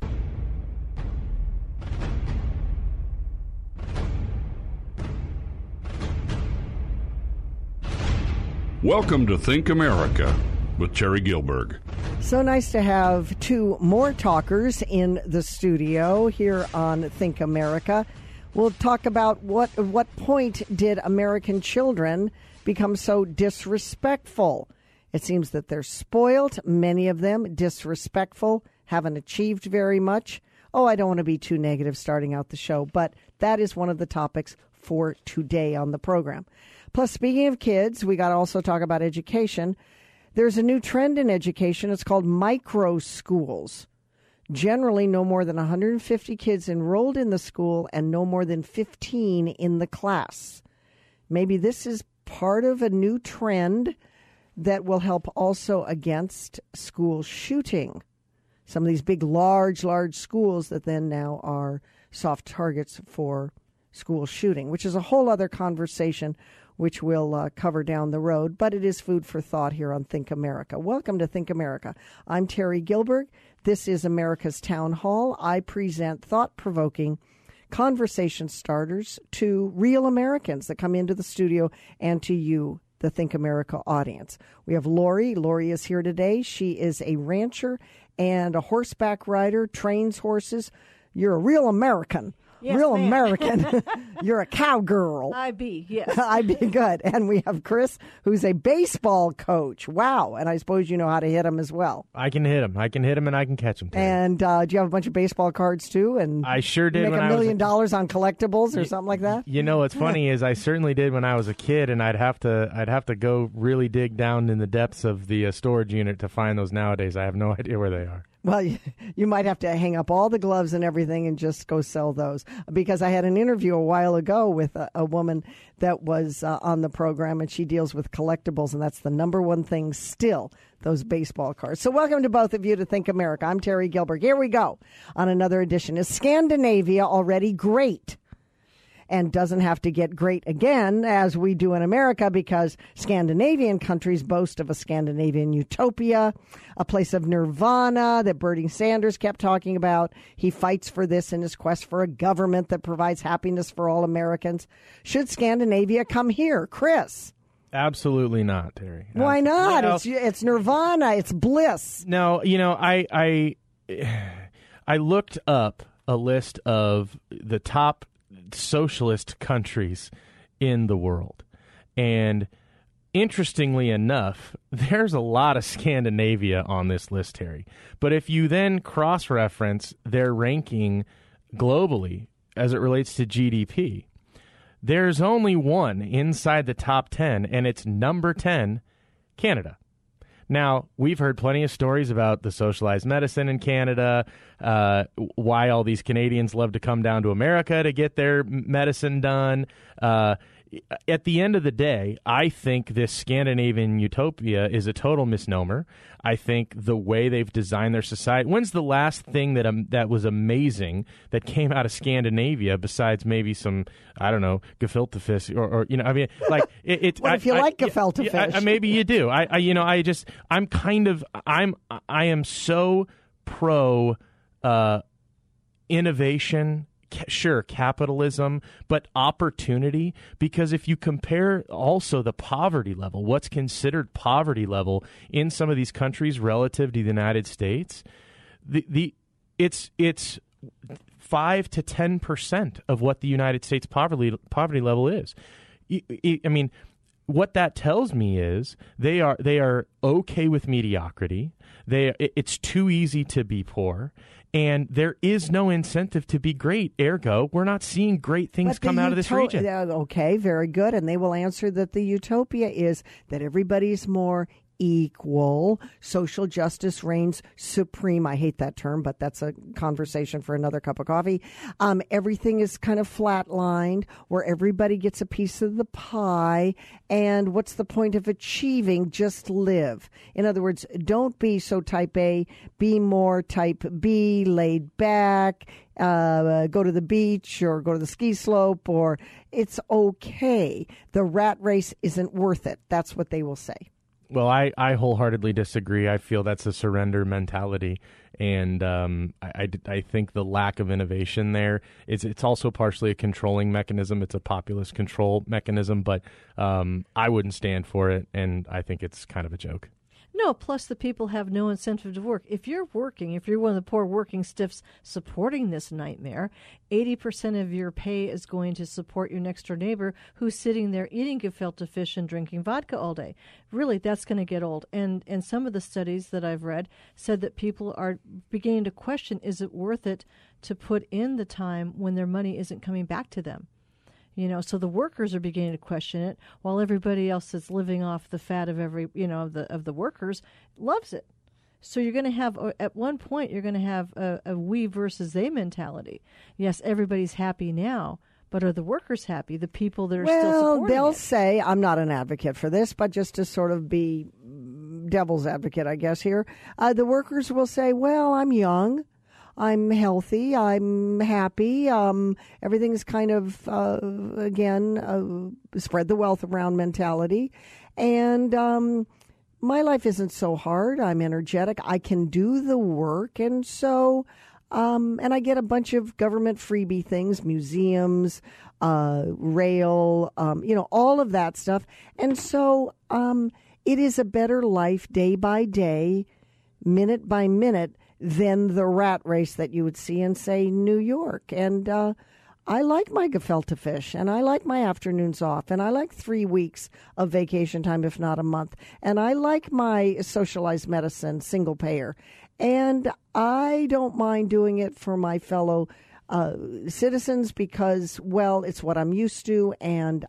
Welcome to Think America with Terry Gilberg. So nice to have two more talkers in the studio here on Think America. We'll talk about what at what point did American children become so disrespectful. It seems that they're spoiled, many of them disrespectful, haven't achieved very much. Oh, I don't want to be too negative starting out the show, but that is one of the topics for today on the program. Plus, speaking of kids, we got to also talk about education. There's a new trend in education. It's called micro schools. Generally, no more than one hundred fifty kids enrolled in the school and no more than fifteen in the class. Maybe this is part of a new trend that will help also against school shooting. Some of these big, large, large schools that then now are soft targets for school shooting, which is a whole other conversation which we'll uh, cover down the road, but it is food for thought here on Think America. Welcome to Think America. I'm Terry Gilberg. This is America's Town Hall. I present thought-provoking conversation starters to real Americans that come into the studio and to you, the Think America audience. We have Lori. Lori is here today. She is a rancher and a horseback rider, trains horses. You're a real American. Yes, real ma'am. American. You're a cowgirl. I be, yes. I be good. And we have Chris, who's a baseball coach. Wow. And I suppose you know how to hit him as well. I can hit him. I can hit him and I can catch him. Too. And uh, do you have a bunch of baseball cards too? And I sure did. Make when a I was million a- dollars on collectibles or something like that? You know what's funny is I certainly did when I was a kid, and I'd have to I'd have to go really dig down in the depths of the uh, storage unit to find those nowadays. I have no idea where they are. Well, you, you might have to hang up all the gloves and everything and just go sell those. Because I had an interview a while ago with a, a woman that was uh, on the program, and she deals with collectibles, and that's the number one thing still, those baseball cards. So welcome to both of you to Think America. I'm Terry Gilbert. Here we go on another edition. Is Scandinavia already great? And doesn't have to get great again as we do in America, because Scandinavian countries boast of a Scandinavian utopia, a place of nirvana that Bernie Sanders kept talking about. He fights for this in his quest for a government that provides happiness for all Americans. Should Scandinavia come here? Chris? Absolutely not, Terry. Why not? Well, it's it's nirvana. It's bliss. No, you know, I I I looked up a list of the top socialist countries in the world, and interestingly enough, there's a lot of Scandinavia on this list, Terry. But if you then cross-reference their ranking globally as it relates to G D P, there's only one inside the top ten, and it's number ten, Canada. Now, we've heard plenty of stories about the socialized medicine in Canada, uh, why all these Canadians love to come down to America to get their medicine done. Uh, at the end of the day, I think this Scandinavian utopia is a total misnomer. I think the way they've designed their society. When's the last thing that um, that was amazing that came out of Scandinavia besides maybe some, I don't know, gefilte fish or, or you know, I mean, like it. it what I, if you I, like I, gefilte I, fish? I, maybe you do. I, I, you know, I just, I'm kind of, I'm, I am so pro uh, innovation. Sure, capitalism, but opportunity, because if you compare also the poverty level, what's considered poverty level in some of these countries relative to the United States, the the it's it's five to ten percent of what the United States poverty poverty level is. I mean, what that tells me is they are they are okay with mediocrity. They it's too easy to be poor. And there is no incentive to be great. Ergo, we're not seeing great things But come the out of this uto- region. uh, Okay, very good. And they will answer that the utopia is that everybody's more equal. Social justice reigns supreme. I hate that term, but that's a conversation for another cup of coffee. Um, everything is kind of flatlined, where everybody gets a piece of the pie. And what's the point of achieving? Just live. In other words, don't be so type A, be more type B, laid back, uh, go to the beach or go to the ski slope, or it's okay. The rat race isn't worth it. That's what they will say. Well, I, I wholeheartedly disagree. I feel that's a surrender mentality. And um, I, I, I think the lack of innovation there is it's also partially a controlling mechanism. It's a populist control mechanism, but um, I wouldn't stand for it. And I think it's kind of a joke. No, plus the people have no incentive to work. If you're working, if you're one of the poor working stiffs supporting this nightmare, eighty percent of your pay is going to support your next door neighbor who's sitting there eating gefilte fish and drinking vodka all day. Really, that's going to get old. And and some of the studies that I've read said that people are beginning to question, is it worth it to put in the time when their money isn't coming back to them? You know, so the workers are beginning to question it, while everybody else that's living off the fat of every, you know, of the of the workers loves it. So you're going to have, at one point, you're going to have a, a we versus they mentality. Yes, everybody's happy now, but are the workers happy? The people that are well, still supporting Well, they'll it? say, I'm not an advocate for this, but just to sort of be devil's advocate, I guess, here, uh, the workers will say, well, I'm young. I'm healthy. I'm happy. Um, everything's kind of, uh, again, uh, spread the wealth around mentality. And um, my life isn't so hard. I'm energetic. I can do the work. And so, um, and I get a bunch of government freebie things, museums, uh, rail, um, you know, all of that stuff. And so um, it is a better life day by day, minute by minute, than the rat race that you would see in, say, New York. And uh, I like my gefilte fish, and I like my afternoons off, and I like three weeks of vacation time, if not a month. And I like my socialized medicine, single payer. And I don't mind doing it for my fellow uh, citizens because, well, it's what I'm used to, and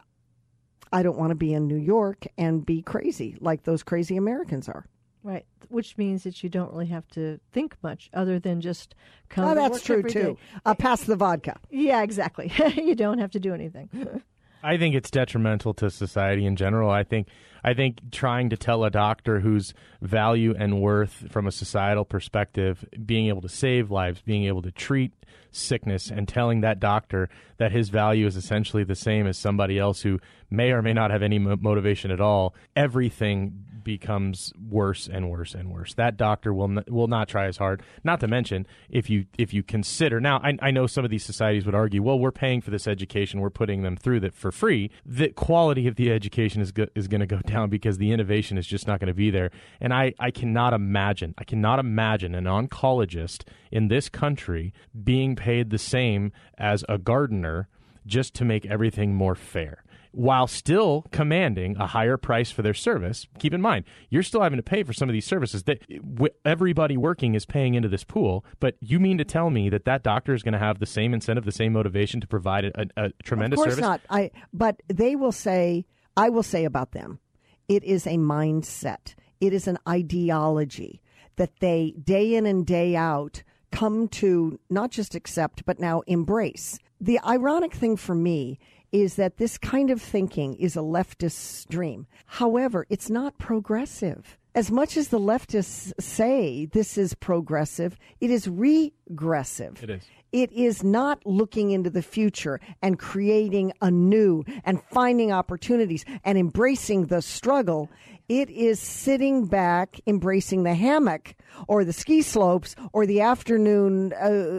I don't want to be in New York and be crazy like those crazy Americans are. Right, which means that you don't really have to think much other than just come oh, to that's work true, every too. day. Uh, pass the vodka. Yeah, exactly. You don't have to do anything. I think it's detrimental to society in general. I think I think trying to tell a doctor whose value and worth from a societal perspective, being able to save lives, being able to treat sickness, and telling that doctor that his value is essentially the same as somebody else who may or may not have any mo- motivation at all, everything becomes worse and worse and worse. That doctor will n- will not try as hard. Not to mention, if you if you consider now, I, I know some of these societies would argue, well, we're paying for this education, we're putting them through that for free. The quality of the education is go- is going to go down because the innovation is just not going to be there. And I, I cannot imagine, I cannot imagine an oncologist in this country being paid the same as a gardener just to make everything more fair, while still commanding a higher price for their service. Keep in mind, you're still having to pay for some of these services that w- everybody working is paying into this pool. But you mean to tell me that that doctor is going to have the same incentive, the same motivation to provide a, a tremendous service? Of course not. I, but they will say, I will say about them, it is a mindset. It is an ideology that they, day in and day out, come to not just accept, but now embrace. The ironic thing for me is that this kind of thinking is a leftist dream. However, it's not progressive. As much as the leftists say this is progressive, it is regressive. It is. It is not looking into the future and creating anew and finding opportunities and embracing the struggle. It is sitting back, embracing the hammock or the ski slopes or the afternoon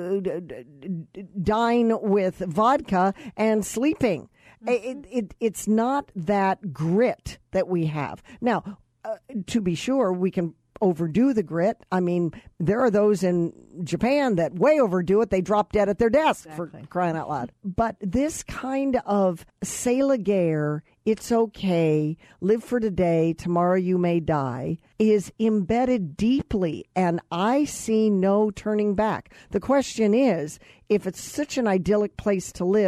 uh, dine with vodka and sleeping. Mm-hmm. It, it, it's not that grit that we have. Now, uh, to be sure, we can overdo the grit. I mean, there are those in Japan that way overdo it. They drop dead at their desk, exactly, for crying out loud. But this kind of c'est la guerre, it's okay, live for today, tomorrow you may die, is embedded deeply, and I see no turning back. The question is, if it's such an idyllic place to live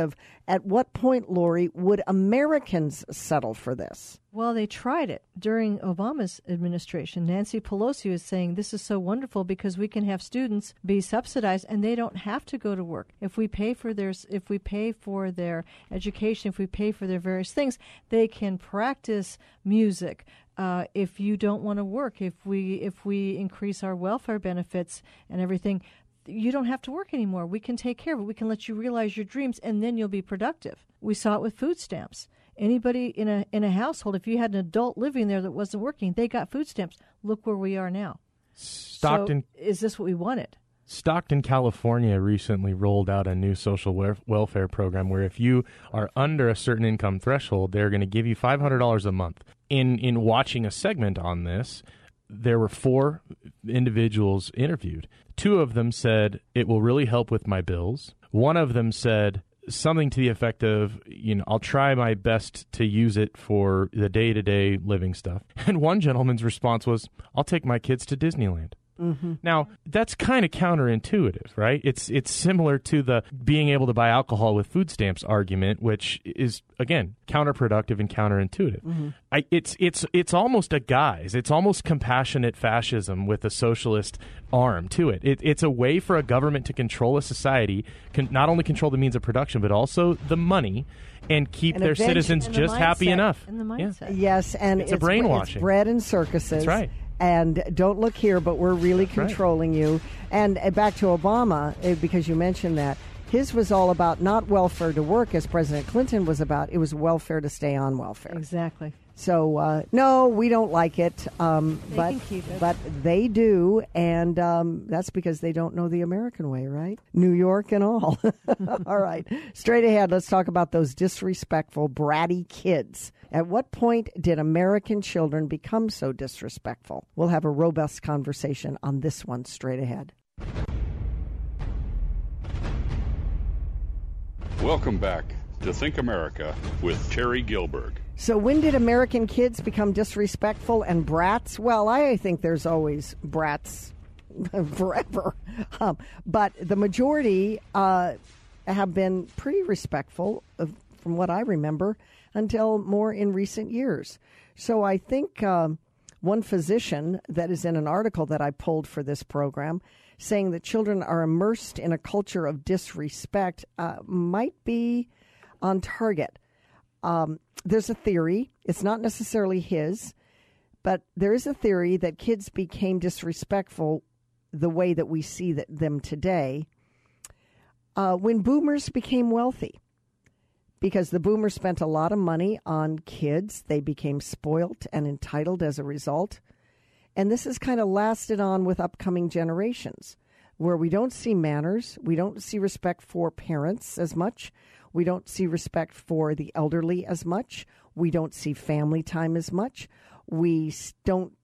At what point, Lori, would Americans settle for this? Well, they tried it during Obama's administration. Nancy Pelosi was saying this is so wonderful because we can have students be subsidized and they don't have to go to work. If we pay for their if we pay for their education, if we pay for their various things, they can practice music. Uh, if you don't want to work, if we if we increase our welfare benefits and everything, you don't have to work anymore. We can take care of it. We can let you realize your dreams, and then you'll be productive. We saw it with food stamps. Anybody in a in a household, if you had an adult living there that wasn't working, they got food stamps. Look where we are now. Stockton, so is this what we wanted? Stockton, California recently rolled out a new social wel- welfare program where if you are under a certain income threshold, they're going to give you five hundred dollars a month. In in watching a segment on this, there were four individuals interviewed. Two of them said, it will really help with my bills. One of them said something to the effect of, you know, I'll try my best to use it for the day-to-day living stuff. And one gentleman's response was, I'll take my kids to Disneyland. Mm-hmm. Now, that's kind of counterintuitive, right? It's it's similar to the being able to buy alcohol with food stamps argument, which is, again, counterproductive and counterintuitive. Mm-hmm. I, it's it's it's almost a guise. It's almost compassionate fascism with a socialist arm to it. it it's a way for a government to control a society, can not only control the means of production, but also the money, and keep and their citizens the just mindset, happy enough. And the mindset. Yeah. Yes, and it's, it's a brainwashing. It's bread and circuses. That's right. And don't look here, but we're really controlling right. you. And uh, back to Obama, uh, because you mentioned that, his was all about not welfare to work, as President Clinton was about. It was welfare to stay on welfare. Exactly. So, uh, no, we don't like it. Um, they but, can keep it. But they do, and um, that's because they don't know the American way, right? New York and all. All right. Straight ahead, let's talk about those disrespectful, bratty kids. At what point did American children become so disrespectful? We'll have a robust conversation on this one straight ahead. Welcome back to Think America with Terry Gilberg. So when did American kids become disrespectful and brats? Well, I think there's always brats forever. Um, but the majority uh, have been pretty respectful, of, from what I remember, until more in recent years. So I think um, one physician that is in an article that I pulled for this program saying that children are immersed in a culture of disrespect uh, might be on target. Um, there's a theory. It's not necessarily his, but there is a theory that kids became disrespectful the way that we see that, them today uh, when boomers became wealthy. Because the boomers spent a lot of money on kids. They became spoilt and entitled as a result. And this has kind of lasted on with upcoming generations, where we don't see manners. We don't see respect for parents as much. We don't see respect for the elderly as much. We don't see family time as much. We don't.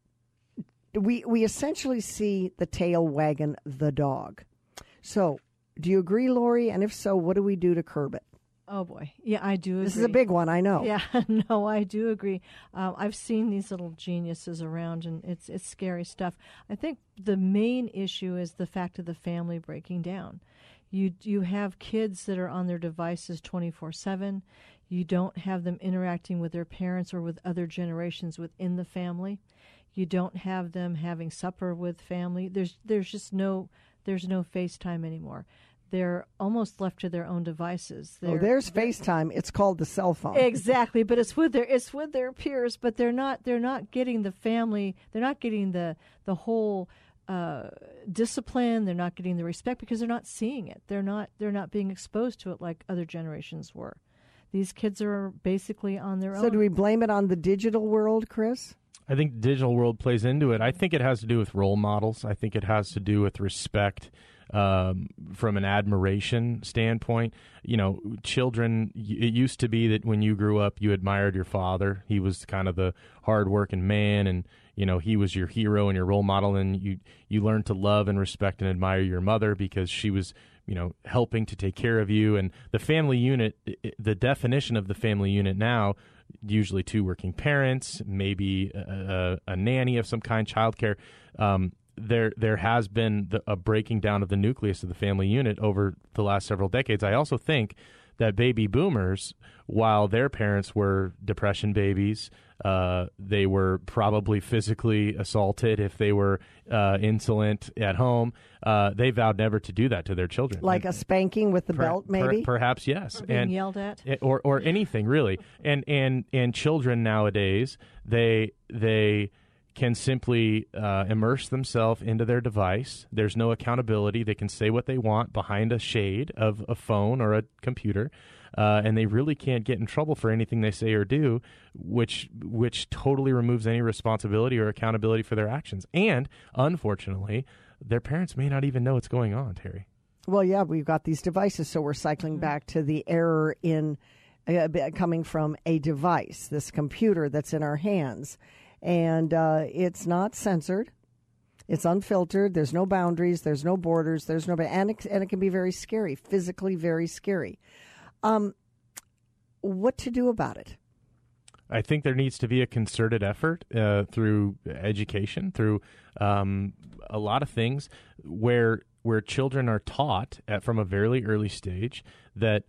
We we essentially see the tail wagging the dog. So, do you agree, Lori? And if so, what do we do to curb it? Oh, boy. Yeah, I do agree. This is a big one, I know. Yeah, no, I do agree. Um, I've seen these little geniuses around, and it's it's scary stuff. I think the main issue is the fact of the family breaking down. You you have kids that are on their devices twenty-four seven. You don't have them interacting with their parents or with other generations within the family. You don't have them having supper with family. There's there's just no there's no FaceTime anymore. They're almost left to their own devices. They're, oh, there's FaceTime. It's called the cell phone. Exactly, but it's with their it's with their peers. But they're not they're not getting the family. They're not getting the the whole uh, discipline. They're not getting the respect because they're not seeing it. They're not they're not being exposed to it like other generations were. These kids are basically on their so own. So do we blame it on the digital world, Chris? I think the digital world plays into it. I think it has to do with role models. I think it has to do with respect. Um, from an admiration standpoint, you know, children, it used to be that when you grew up, you admired your father. He was kind of the hardworking man, and, you know, he was your hero and your role model, and you, you learned to love and respect and admire your mother because she was, you know, helping to take care of you. And the family unit, the definition of the family unit now, usually two working parents, maybe a, a, a nanny of some kind, childcare, um, There, there has been the, a breaking down of the nucleus of the family unit over the last several decades. I also think that baby boomers, while their parents were depression babies, uh, they were probably physically assaulted if they were uh, insolent at home. Uh, they vowed never to do that to their children. Like a spanking with the per, belt, maybe? Per, perhaps, yes. Or being and, yelled at. Or, or anything, really. And, and, and children nowadays, they they... can simply uh, immerse themselves into their device. There's no accountability. They can say what they want behind a shade of a phone or a computer, uh, and they really can't get in trouble for anything they say or do, which which totally removes any responsibility or accountability for their actions. And, unfortunately, their parents may not even know what's going on, Terry. Well, yeah, we've got these devices, so we're cycling mm-hmm. back to the error in uh, coming from a device, this computer that's in our hands. And uh, it's not censored. It's unfiltered. There's no boundaries. There's no borders. There's no, and it, and it can be very scary, physically very scary. Um, what to do about it? I think there needs to be a concerted effort uh, through education, through um, a lot of things, where where children are taught at, from a very early stage that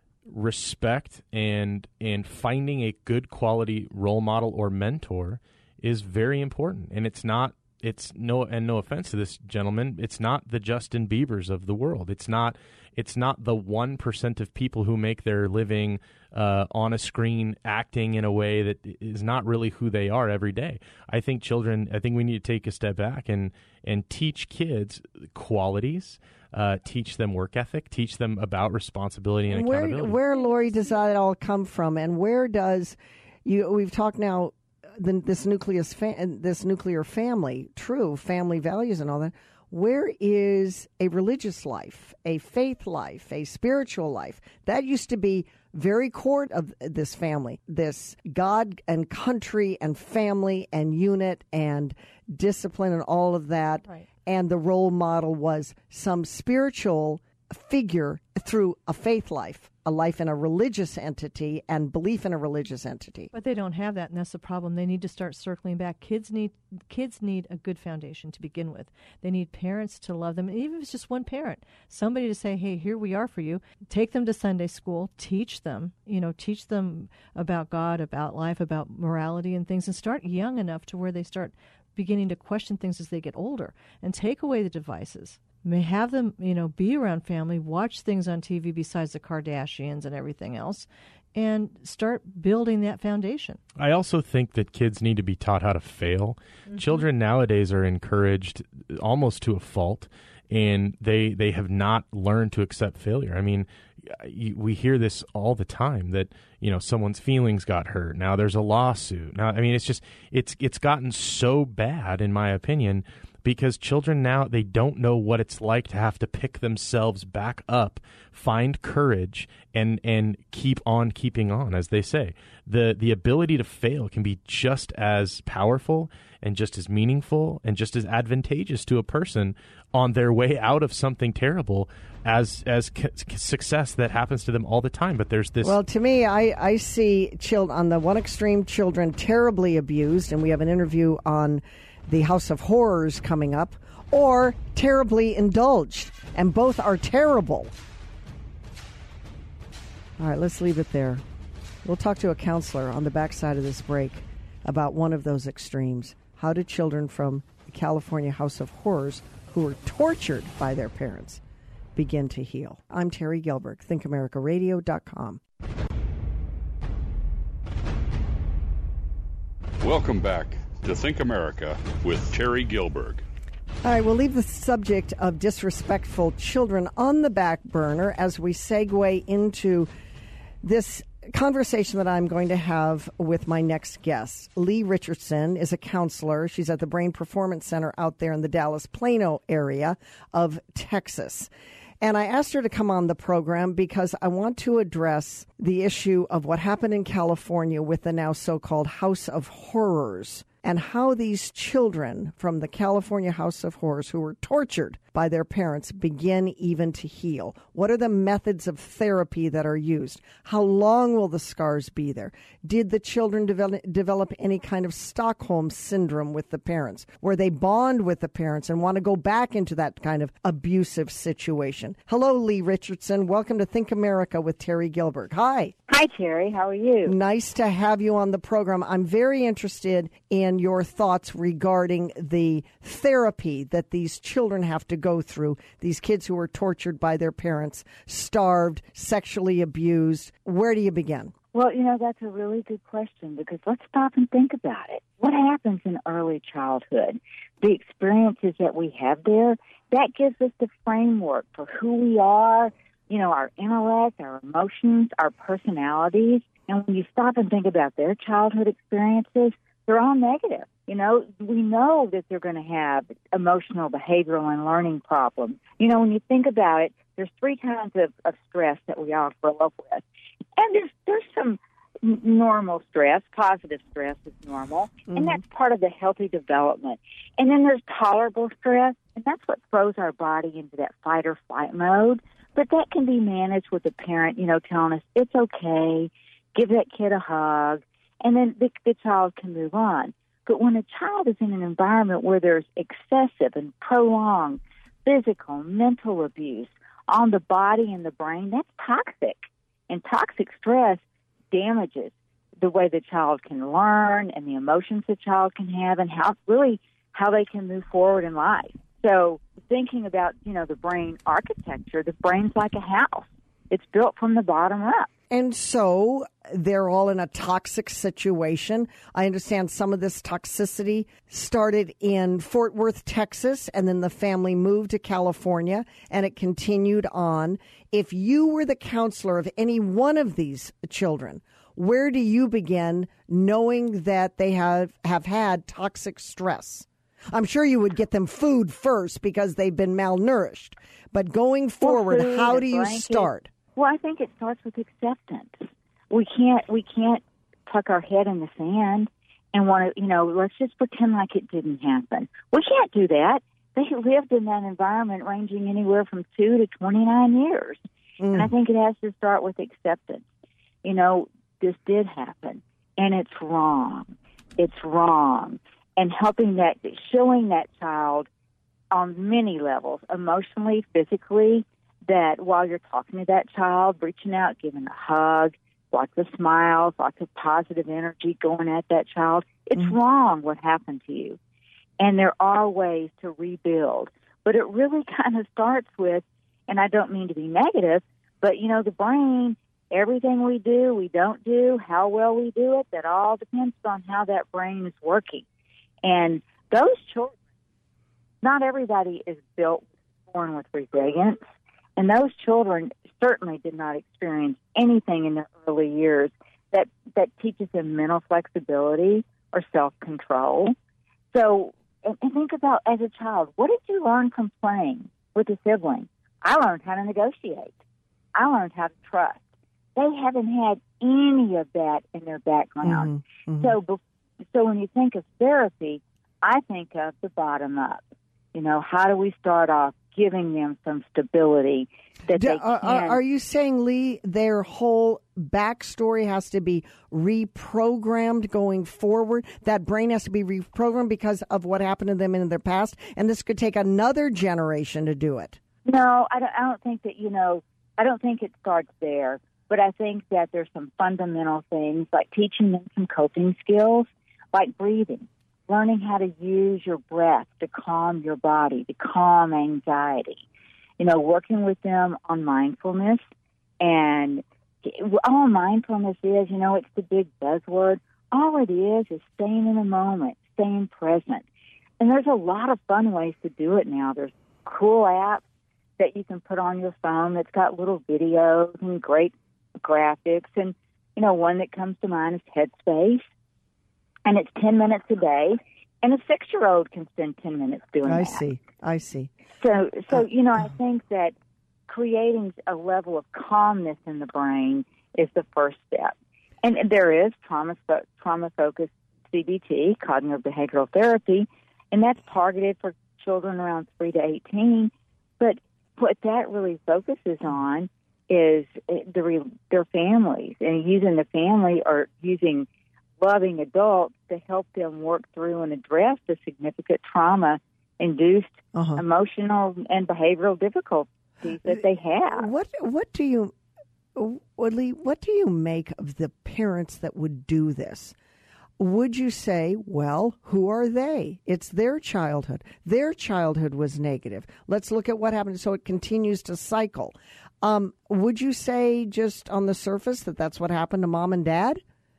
respect and and finding a good quality role model or mentor is very important. And it's not, it's no, and no offense to this gentleman, it's not the Justin Biebers of the world. It's not, it's not the one percent of people who make their living uh, on a screen acting in a way that is not really who they are every day. I think children, I think we need to take a step back and, and teach kids qualities, uh, teach them work ethic, teach them about responsibility and where, accountability. Where, Lori, does that all come from? And where does, you? we've talked now, The, this nucleus, fa- this nuclear family, true family values and all that. Where is a religious life, a faith life, a spiritual life? That used to be very core of this family, this God and country and family and unit and discipline and all of that. Right. And the role model was some spiritual figure through a faith life, a life in a religious entity and belief in a religious entity. But they don't have that, and that's the problem. They need to start circling back. Kids need kids need a good foundation to begin with. They need parents to love them, and even if it's just one parent, somebody to say, hey, here we are for you. Take them to Sunday school, teach them, you know, teach them about God, about life, about morality and things, and start young enough to where they start beginning to question things as they get older, and take away the devices. May have them, you know, be around family, watch things on T V besides the Kardashians and everything else, and start building that foundation. I also think that kids need to be taught how to fail. Mm-hmm. Children nowadays are encouraged almost to a fault, and they they have not learned to accept failure. I mean, we hear this all the time that, you know, someone's feelings got hurt. Now there's a lawsuit. Now, I mean, it's just it's it's gotten so bad, in my opinion, because children now, they don't know what it's like to have to pick themselves back up, find courage, and and keep on keeping on, as they say. The the ability to fail can be just as powerful and just as meaningful and just as advantageous to a person on their way out of something terrible as as c- success that happens to them all the time. But there's this... Well, to me, I, I see children, on the one extreme, children terribly abused, and we have an interview on the House of Horrors coming up, or terribly indulged, and both are terrible. All right, let's leave it there. We'll talk to a counselor on the backside of this break about one of those extremes. How did children from the California House of Horrors who were tortured by their parents begin to heal? I'm Terry Gilbert, think america radio dot com. Welcome back to Think America with Terry Gilbert. All right, we'll leave the subject of disrespectful children on the back burner as we segue into this conversation that I'm going to have with my next guest. Lee Richardson is a counselor. She's at the Brain Performance Center out there in the Dallas-Plano area of Texas. And I asked her to come on the program because I want to address the issue of what happened in California with the now so-called House of Horrors, and how these children from the California House of Horrors who were tortured by their parents begin even to heal? What are the methods of therapy that are used? How long will the scars be there? Did the children develop, develop any kind of Stockholm syndrome with the parents, where they bond with the parents and want to go back into that kind of abusive situation? Hello, Lee Richardson. Welcome to Think America with Terry Gilbert. Hi. Hi, Terry. How are you? Nice to have you on the program. I'm very interested in your thoughts regarding the therapy that these children have to go through, these kids who were tortured by their parents, starved, sexually abused. Where do you begin? Well, you know, that's a really good question, because let's stop and think about it. What happens in early childhood? The experiences that we have there, that gives us the framework for who we are, you know, our intellect, our emotions, our personalities. And when you stop and think about their childhood experiences, they're all negative. You know, we know that they're going to have emotional, behavioral, and learning problems. You know, when you think about it, there's three kinds of, of stress that we all grow up with. And there's there's some n- normal stress. Positive stress is normal, mm-hmm. and that's part of the healthy development. And then there's tolerable stress, and that's what throws our body into that fight or flight mode. But that can be managed with the parent, you know, telling us it's okay, give that kid a hug, and then the, the child can move on. But when a child is in an environment where there's excessive and prolonged physical, mental abuse on the body and the brain, that's toxic. And toxic stress damages the way the child can learn and the emotions the child can have, and how really how they can move forward in life. So thinking about, you know, the brain architecture, the brain's like a house. It's built from the bottom up. And so they're all in a toxic situation. I understand some of this toxicity started in Fort Worth, Texas, and then the family moved to California, and it continued on. If you were the counselor of any one of these children, where do you begin knowing that they have, have had toxic stress? I'm sure you would get them food first because they've been malnourished. But going forward, well, how do you start? Well, I think it starts with acceptance. We can't we can't tuck our head in the sand and want to, you know, let's just pretend like it didn't happen. We can't do that. They lived in that environment ranging anywhere from two to twenty-nine years. Mm. And I think it has to start with acceptance. You know, this did happen, and it's wrong. It's wrong. And helping that, showing that child on many levels, emotionally, physically, that while you're talking to that child, reaching out, giving a hug, lots of smiles, lots of positive energy going at that child, it's mm-hmm. wrong what happened to you. And there are ways to rebuild. But it really kind of starts with, and I don't mean to be negative, but, you know, the brain, everything we do, we don't do, how well we do it, that all depends on how that brain is working. And those children, not everybody is built, born with resilience. And those children certainly did not experience anything in their early years that, that teaches them mental flexibility or self-control. So, and, and think about, as a child, what did you learn from playing with a sibling? I learned how to negotiate. I learned how to trust. They haven't had any of that in their background. Mm-hmm. So, so when you think of therapy, I think of the bottom up. You know, how do we start off giving them some stability that Do, they can. Are, are you saying, Lee, their whole backstory has to be reprogrammed going forward? That brain has to be reprogrammed because of what happened to them in their past, and this could take another generation to do it? No, I don't, I don't think that, you know, I don't think it starts there. But I think that there's some fundamental things, like teaching them some coping skills, like breathing. Learning how to use your breath to calm your body, to calm anxiety. You know, working with them on mindfulness. And all mindfulness is, you know, it's the big buzzword. All it is is staying in the moment, staying present. And there's a lot of fun ways to do it now. There's cool apps that you can put on your phone that's got little videos and great graphics. And, you know, one that comes to mind is Headspace. And it's ten minutes a day, and a six-year-old can spend ten minutes doing I that. I see, I see. So, so you know, I think that creating a level of calmness in the brain is the first step. And there is trauma, trauma-focused C B T, cognitive behavioral therapy, and that's targeted for children around three to eighteen. But what that really focuses on is the re- their families, and using the family or using loving adults to help them work through and address the significant trauma-induced uh-huh. emotional and behavioral difficulties that they have. What What do you, Woodley? What do you make of the parents that would do this? Would you say, well, who are they? It's their childhood. Their childhood was negative. Let's look at what happened. So it continues to cycle. Um, would you say just on the surface that that's what happened to mom and dad?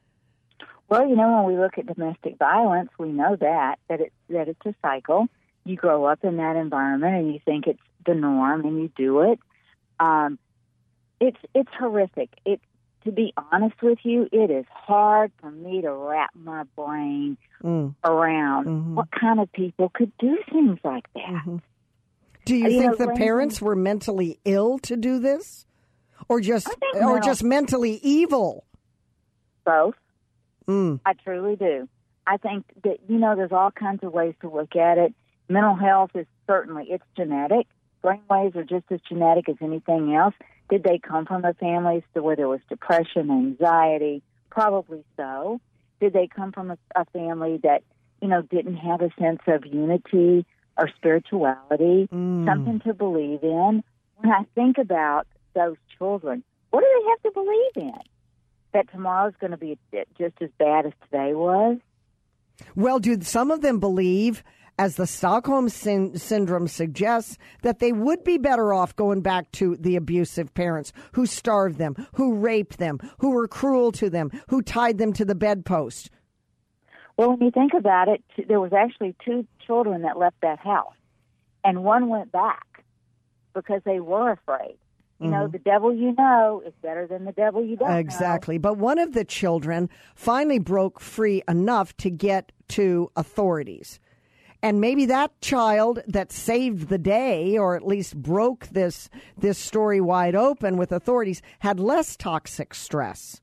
Well, you know, when we look at domestic violence, we know that, that it's, that it's a cycle. You grow up in that environment and you think it's the norm and you do it. Um, it's, it's horrific. It, To be honest with you, it is hard for me to wrap my brain mm. around mm-hmm. what kind of people could do things like that. Mm-hmm. Do you, you think know, the parents were mentally ill to do this, or just or just mentally evil? Both. Mm. I truly do. I think that, you know, there's all kinds of ways to look at it. Mental health is certainly, it's genetic. Brainwaves are just as genetic as anything else. Did they come from a families where there was depression, anxiety? Probably so. Did they come from a, a family that, you know, didn't have a sense of unity or spirituality, mm. something to believe in? When I think about those children, what do they have to believe in? That tomorrow's going to be just as bad as today was? Well, do some of them believe, as the Stockholm syn- Syndrome suggests, that they would be better off going back to the abusive parents who starved them, who raped them, who were cruel to them, who tied them to the bedpost? Well, when you think about it, there was actually two children that left that house, and one went back because they were afraid. You know, mm-hmm. the devil you know is better than the devil you don't know. Exactly. But one of the children finally broke free enough to get to authorities. And maybe that child that saved the day, or at least broke this this story wide open with authorities, had less toxic stress.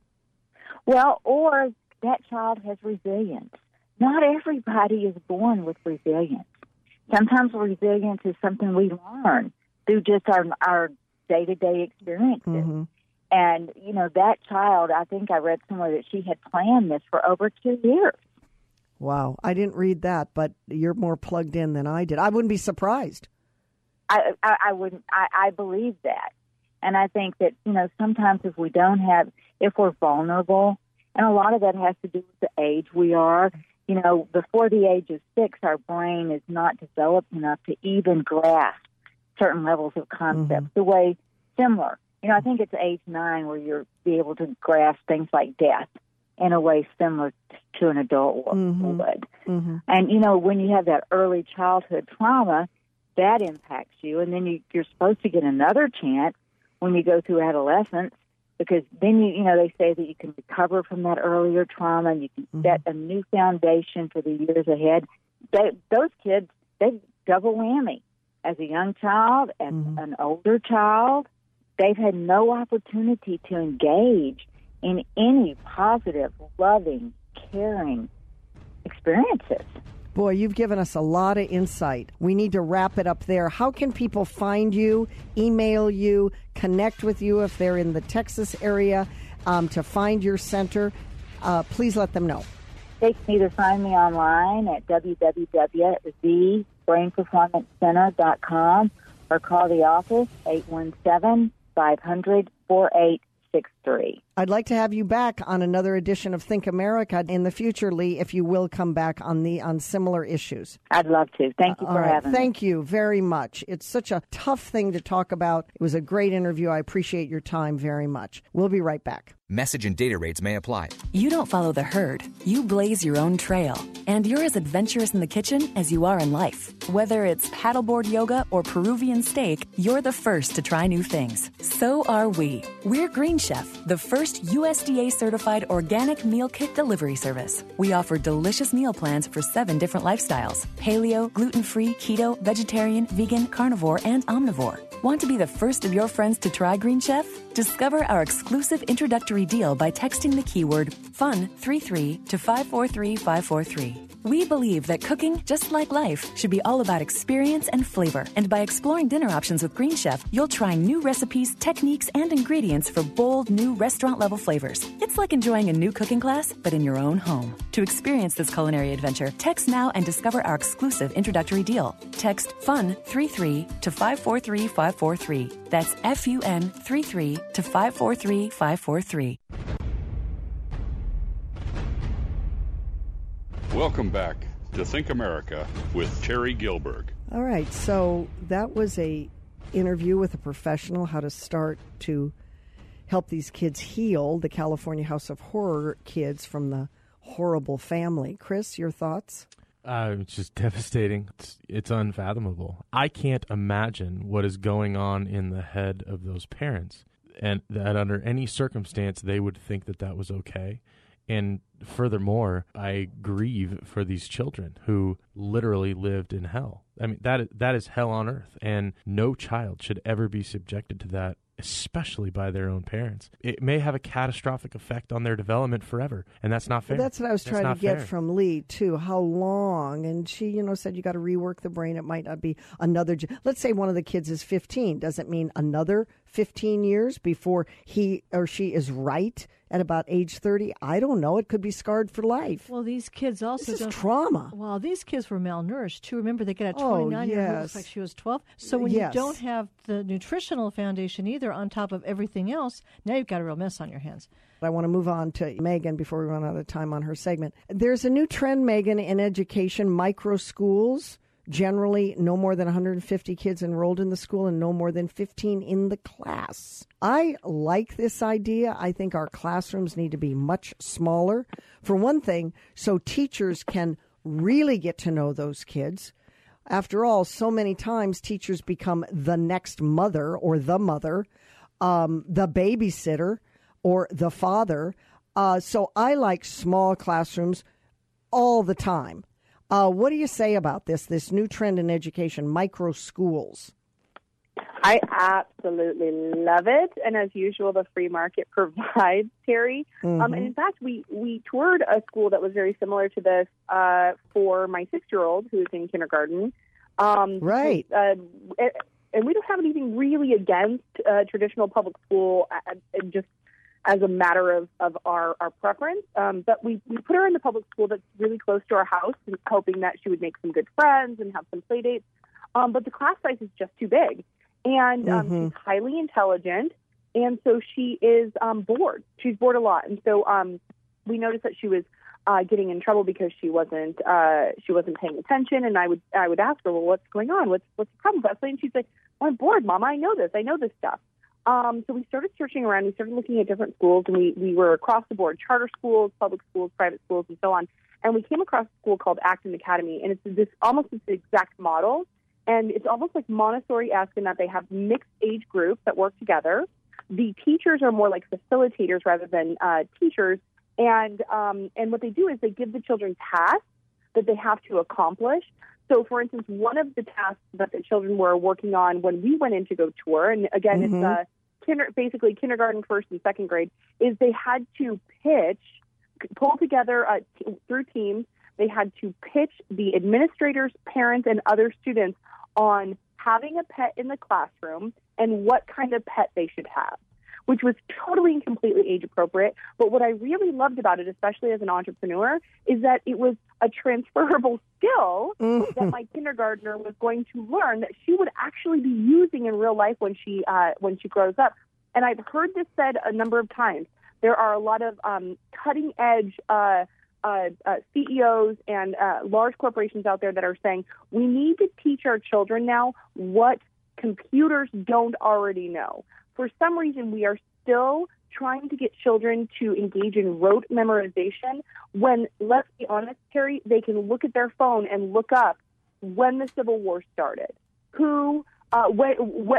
Well, or that child has resilience. Not everybody is born with resilience. Sometimes resilience is something we learn through just our our day-to-day experiences. Mm-hmm. And, you know, that child, I think I read somewhere that she had planned this for over two years. Wow. I didn't read that, but you're more plugged in than I did. I wouldn't be surprised. I, I, I wouldn't. I, I believe that. And I think that, you know, sometimes if we don't have, if we're vulnerable, and a lot of that has to do with the age we are, you know, before the age of six, our brain is not developed enough to even grasp certain levels of concepts, mm-hmm. the way similar. You know, I think it's age nine where you're be able to grasp things like death in a way similar to an adult mm-hmm. would. Mm-hmm. And, you know, when you have that early childhood trauma, that impacts you. And then you, you're supposed to get another chance when you go through adolescence, because then, you you know, they say that you can recover from that earlier trauma and you can mm-hmm. set a new foundation for the years ahead. They, those kids, they double whammy. As a young child, as mm-hmm. an older child, they've had no opportunity to engage in any positive, loving, caring experiences. Boy, you've given us a lot of insight. We need to wrap it up there. How can people find you, email you, connect with you if they're in the Texas area, um, to find your center? Uh, please let them know. They can either find me online at w w w dot the brain performance center dot com or call the office eight one seven, five hundred, four eight six three. I'd like to have you back on another edition of Think America in the future, Lee, if you will come back on the on similar issues. I'd love to. Thank you uh, for right. having me. Thank you very much. It's such a tough thing to talk about. It was a great interview. I appreciate your time very much. We'll be right back. Message and data rates may apply. You don't follow the herd. You blaze your own trail. And you're as adventurous in the kitchen as you are in life. Whether it's paddleboard yoga or Peruvian steak, you're the first to try new things. So are we. We're Green Chef, the first U S D A-certified organic meal kit delivery service. We offer delicious meal plans for seven different lifestyles: paleo, gluten-free, keto, vegetarian, vegan, carnivore, and omnivore. Want to be the first of your friends to try Green Chef? Discover our exclusive introductory deal by texting the keyword FUN three three to five four three five four three. We believe that cooking, just like life, should be all about experience and flavor. And by exploring dinner options with Green Chef, you'll try new recipes, techniques, and ingredients for bold, new restaurant-level flavors. It's like enjoying a new cooking class, but in your own home. To experience this culinary adventure, text now and discover our exclusive introductory deal. Text FUN three three to five four three five four three. That's F U N three three to five four three five four three. Welcome back to Think America with Terry Gilberg. All right, so that was a interview with a professional, how to start to help these kids heal, the California House of Horror kids from the horrible family. Chris, your thoughts? Uh, it's just devastating. It's, it's unfathomable. I can't imagine what is going on in the head of those parents, and that under any circumstance they would think that that was okay. And furthermore, I grieve for these children who literally lived in hell. I mean, that that is hell on earth, and no child should ever be subjected to that, especially by their own parents. It may have a catastrophic effect on their development forever, and that's not fair. Well, that's what I was That's trying to get fair. from Lee, too. How long? And she, you know, said you got to rework the brain. It might not be another. Let's say one of the kids is fifteen. Does it mean another fifteen years before he or she is right at about age thirty? I don't know. It could be scarred for life. Well, these kids also This is don't, trauma. Well, these kids were malnourished too. Remember, they get a Oh, twenty-nine-year-old who yes. looks like she was twelve. So when Yes. you don't have the nutritional foundation either, on top of everything else, now you've got a real mess on your hands. I want to move on to Megan before we run out of time on her segment. There's a new trend, Megan, in education, micro schools. Generally, no more than one hundred fifty kids enrolled in the school and no more than fifteen in the class. I like this idea. I think our classrooms need to be much smaller. For one thing, so teachers can really get to know those kids. After all, so many times teachers become the next mother or the mother, um, the babysitter or the father. Uh, so I like small classrooms all the time. Uh, what do you say about this, this new trend in education, micro schools? I absolutely love it. And as usual, the free market provides, Terry. Mm-hmm. Um, and in fact, we, we toured a school that was very similar to this uh, for my six-year-old who is in kindergarten. Um, right. Because, uh, and we don't have anything really against uh, traditional public school, uh, just as a matter of, of our, our preference. Um, but we, we put her in the public school that's really close to our house, and hoping that she would make some good friends and have some play dates. Um, but the class size is just too big. And um, Mm-hmm. she's highly intelligent, and so she is um, bored. She's bored a lot. And so um, we noticed that she was uh, getting in trouble because she wasn't uh, she wasn't paying attention. And I would I would ask her, well, what's going on? What's what's the problem, Leslie? And she's like, well, I'm bored, Mama. I know this. I know this stuff. Um, so we started searching around. We started looking at different schools, and we, we were across the board, charter schools, public schools, private schools, and so on. And we came across a school called Acton Academy, and it's this almost this exact model. And it's almost like Montessori-esque in that they have mixed age groups that work together. The teachers are more like facilitators rather than uh, teachers. And um, and what they do is they give the children tasks that they have to accomplish. So, for instance, one of the tasks that the children were working on when we went in to go tour, and again, Mm-hmm. it's uh, kinder, basically kindergarten, first and second grade, is they had to pitch, pull together uh, t- through teams. They had to pitch the administrators, parents, and other students on having a pet in the classroom and what kind of pet they should have, which was totally and completely age appropriate. But what I really loved about it, especially as an entrepreneur, is that it was a transferable skill Mm-hmm. that my kindergartner was going to learn that she would actually be using in real life when she uh, when she grows up. And I've heard this said a number of times. There are a lot of um, cutting edge uh, Uh, uh, C E Os and uh, large corporations out there that are saying we need to teach our children now what computers don't already know. For some reason, we are still trying to get children to engage in rote memorization when, let's be honest, Terry, they can look at their phone and look up when the Civil War started, who Uh, when, when,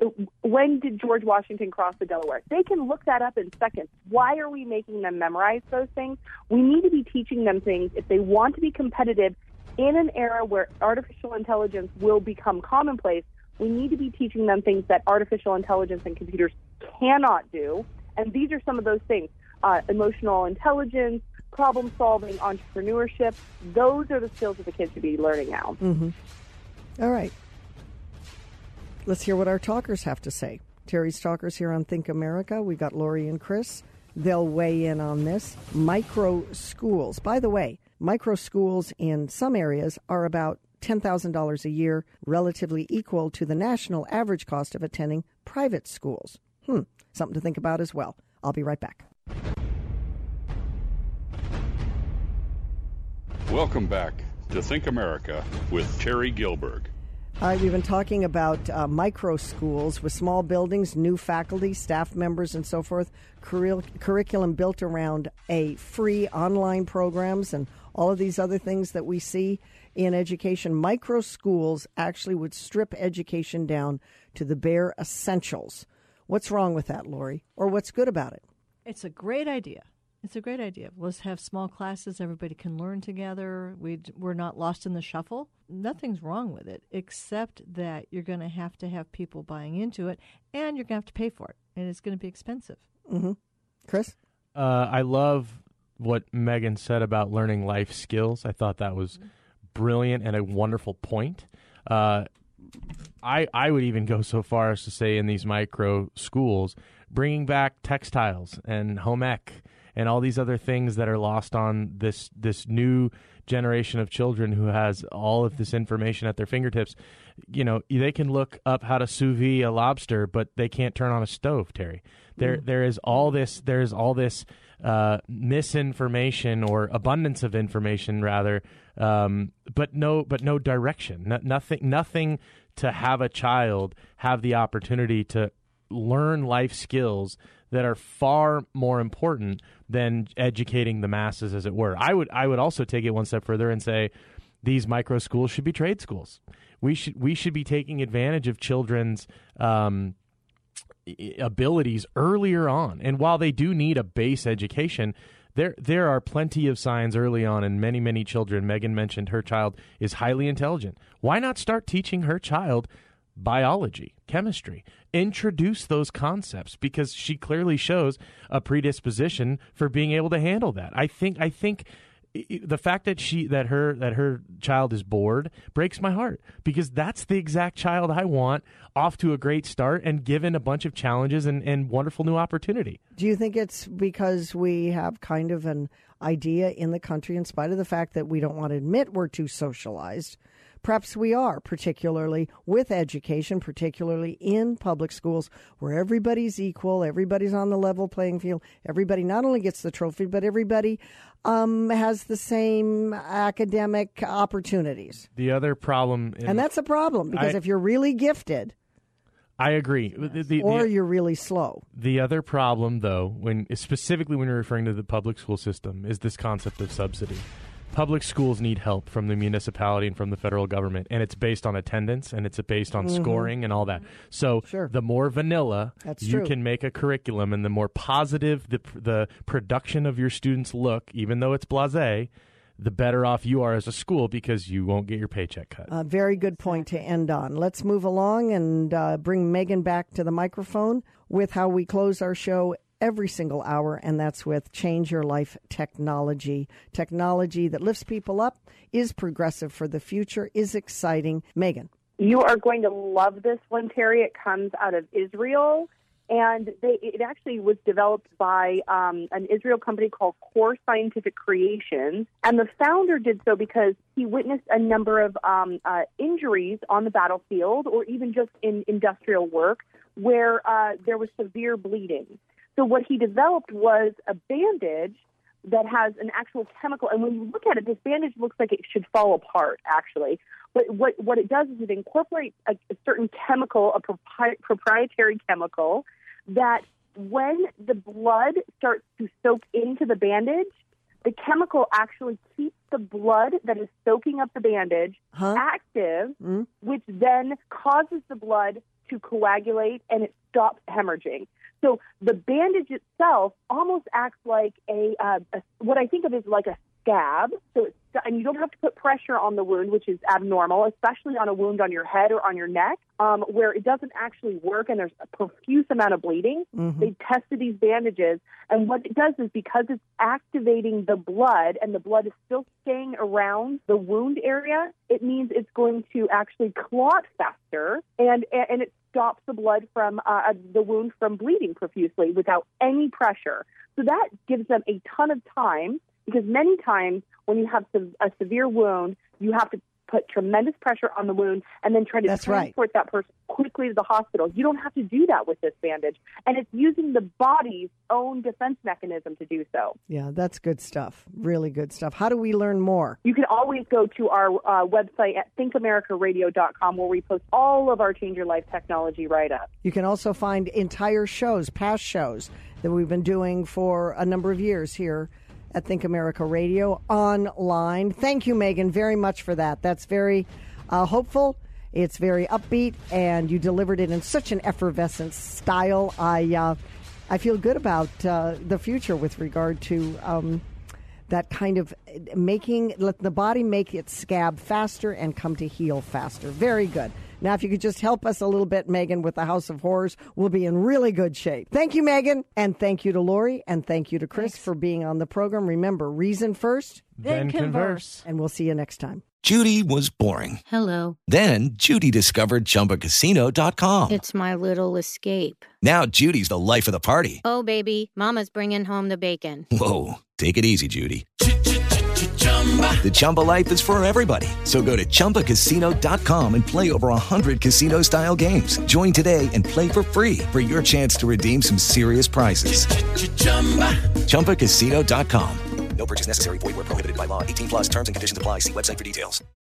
when did George Washington cross the Delaware? They can look that up in seconds. Why are we making them memorize those things? We need to be teaching them things if they want to be competitive in an era where artificial intelligence will become commonplace. We need to be teaching them things that artificial intelligence and computers cannot do. And these are some of those things. Uh, emotional intelligence, problem solving, entrepreneurship. Those are the skills that the kids should be learning now. Mm-hmm. All right. Let's hear what our talkers have to say. Terry's Talkers here on Think America. We got Lori and Chris. They'll weigh in on this. Micro schools. By the way, micro schools in some areas are about ten thousand dollars a year, relatively equal to the national average cost of attending private schools. Hmm, something to think about as well. I'll be right back. Welcome back to Think America with Terry Gilberg. All right, we've been talking about uh, micro schools with small buildings, new faculty, staff members, and so forth, curril- curriculum built around a free online programs and all of these other things that we see in education. Micro schools actually would strip education down to the bare essentials. What's wrong with that, Lori? Or what's good about it? It's a great idea. It's a great idea. Let's have small classes. Everybody can learn together. We, we're not lost in the shuffle. Nothing's wrong with it, except that you're going to have to have people buying into it, and you're going to have to pay for it, and it's going to be expensive. Mm-hmm. Chris? Uh, I love what Megan said about learning life skills. I thought that was brilliant and a wonderful point. Uh, I I would even go so far as to say in these micro schools, bringing back textiles and home ec and all these other things that are lost on this this new generation of children who has all of this information at their fingertips. You know, they can look up how to sous vide a lobster, but they can't turn on a stove, Terry. There, mm. there is all this. There is all this uh, misinformation or abundance of information, rather, um, but no, but no direction. No, nothing, nothing to have a child have the opportunity to learn life skills that are far more important than educating the masses, as it were. I would I would also take it one step further and say these micro schools should be trade schools. We should we should be taking advantage of children's um, abilities earlier on. And while they do need a base education, there there are plenty of signs early on in many, many children. Megan mentioned her child is highly intelligent. Why not start teaching her child biology, chemistry, introduce those concepts, because she clearly shows a predisposition for being able to handle that. I think I think the fact that she that her that her child is bored breaks my heart, because that's the exact child I want off to a great start and given a bunch of challenges and, and wonderful new opportunity. Do you think it's because we have kind of an idea in the country, in spite of the fact that we don't want to admit we're too socialized? Perhaps we are, particularly with education, particularly in public schools, where everybody's equal, everybody's on the level playing field, everybody not only gets the trophy, but everybody um, has the same academic opportunities. The other problem... And that's a problem, because I, if you're really gifted... I agree. Yes. The, the, or the, you're really slow. The other problem, though, when specifically when you're referring to the public school system, is this concept of subsidy. Public schools need help from the municipality and from the federal government, and it's based on attendance, and it's based on mm-hmm. scoring and all that. So sure. the more vanilla That's you true. can make a curriculum, and the more positive the the production of your students look, even though it's blasé, the better off you are as a school, because you won't get your paycheck cut. A very good point to end on. Let's move along and uh, bring Megan back to the microphone with how we close our show every single hour, and that's with Change Your Life technology. Technology that lifts people up, is progressive for the future, is exciting. Megan. You are going to love this one, Terry. It comes out of Israel, and they, it actually was developed by um, an Israel company called Core Scientific Creations, and the founder did so because he witnessed a number of um, uh, injuries on the battlefield, or even just in industrial work, where uh, there was severe bleeding. So what he developed was a bandage that has an actual chemical, and when you look at it, this bandage looks like it should fall apart, actually. But what, what it does is it incorporates a, a certain chemical, a propri- proprietary chemical, that when the blood starts to soak into the bandage, the chemical actually keeps the blood that is soaking up the bandage huh? active, mm. which then causes the blood to coagulate, and it stops hemorrhaging. So the bandage itself almost acts like a, uh, a what I think of as like a scab, so it's, and you don't have to put pressure on the wound, which is abnormal, especially on a wound on your head or on your neck, um, where it doesn't actually work and there's a profuse amount of bleeding. Mm-hmm. They tested these bandages, and what it does is because it's activating the blood and the blood is still staying around the wound area, it means it's going to actually clot faster, and and it stops the blood from uh, the wound from bleeding profusely without any pressure. So that gives them a ton of time, because many times when you have a severe wound, you have to put tremendous pressure on the wound and then try to That's transport right. that person quickly to the hospital. You don't have to do that with this bandage. And it's using the body's own defense mechanism to do so. Yeah, that's good stuff. Really good stuff. How do we learn more? You can always go to our uh, website at think america radio dot com, where we post all of our Change Your Life technology write-ups. You can also find entire shows, past shows, that we've been doing for a number of years here at Think America Radio online. Thank you, Megan, very much for that. That's very uh, hopeful. It's very upbeat, and you delivered it in such an effervescent style. I uh, I feel good about uh, the future with regard to um, that kind of making, let the body make its scab faster and come to heal faster. Very good. Now, if you could just help us a little bit, Megan, with the House of Horrors, we'll be in really good shape. Thank you, Megan. And thank you to Lori. And thank you to Chris Thanks. for being on the program. Remember, reason first, then, then converse. And we'll see you next time. Judy was boring. Hello. Then Judy discovered Chumba Casino dot com. It's my little escape. Now Judy's the life of the party. Oh, baby, mama's bringing home the bacon. Whoa, take it easy, Judy. The Chumba life is for everybody. So go to Chumba Casino dot com and play over one hundred casino-style games. Join today and play for free for your chance to redeem some serious prizes. Chumba Casino dot com. No purchase necessary. Void where prohibited by law. eighteen plus terms and conditions apply. See website for details.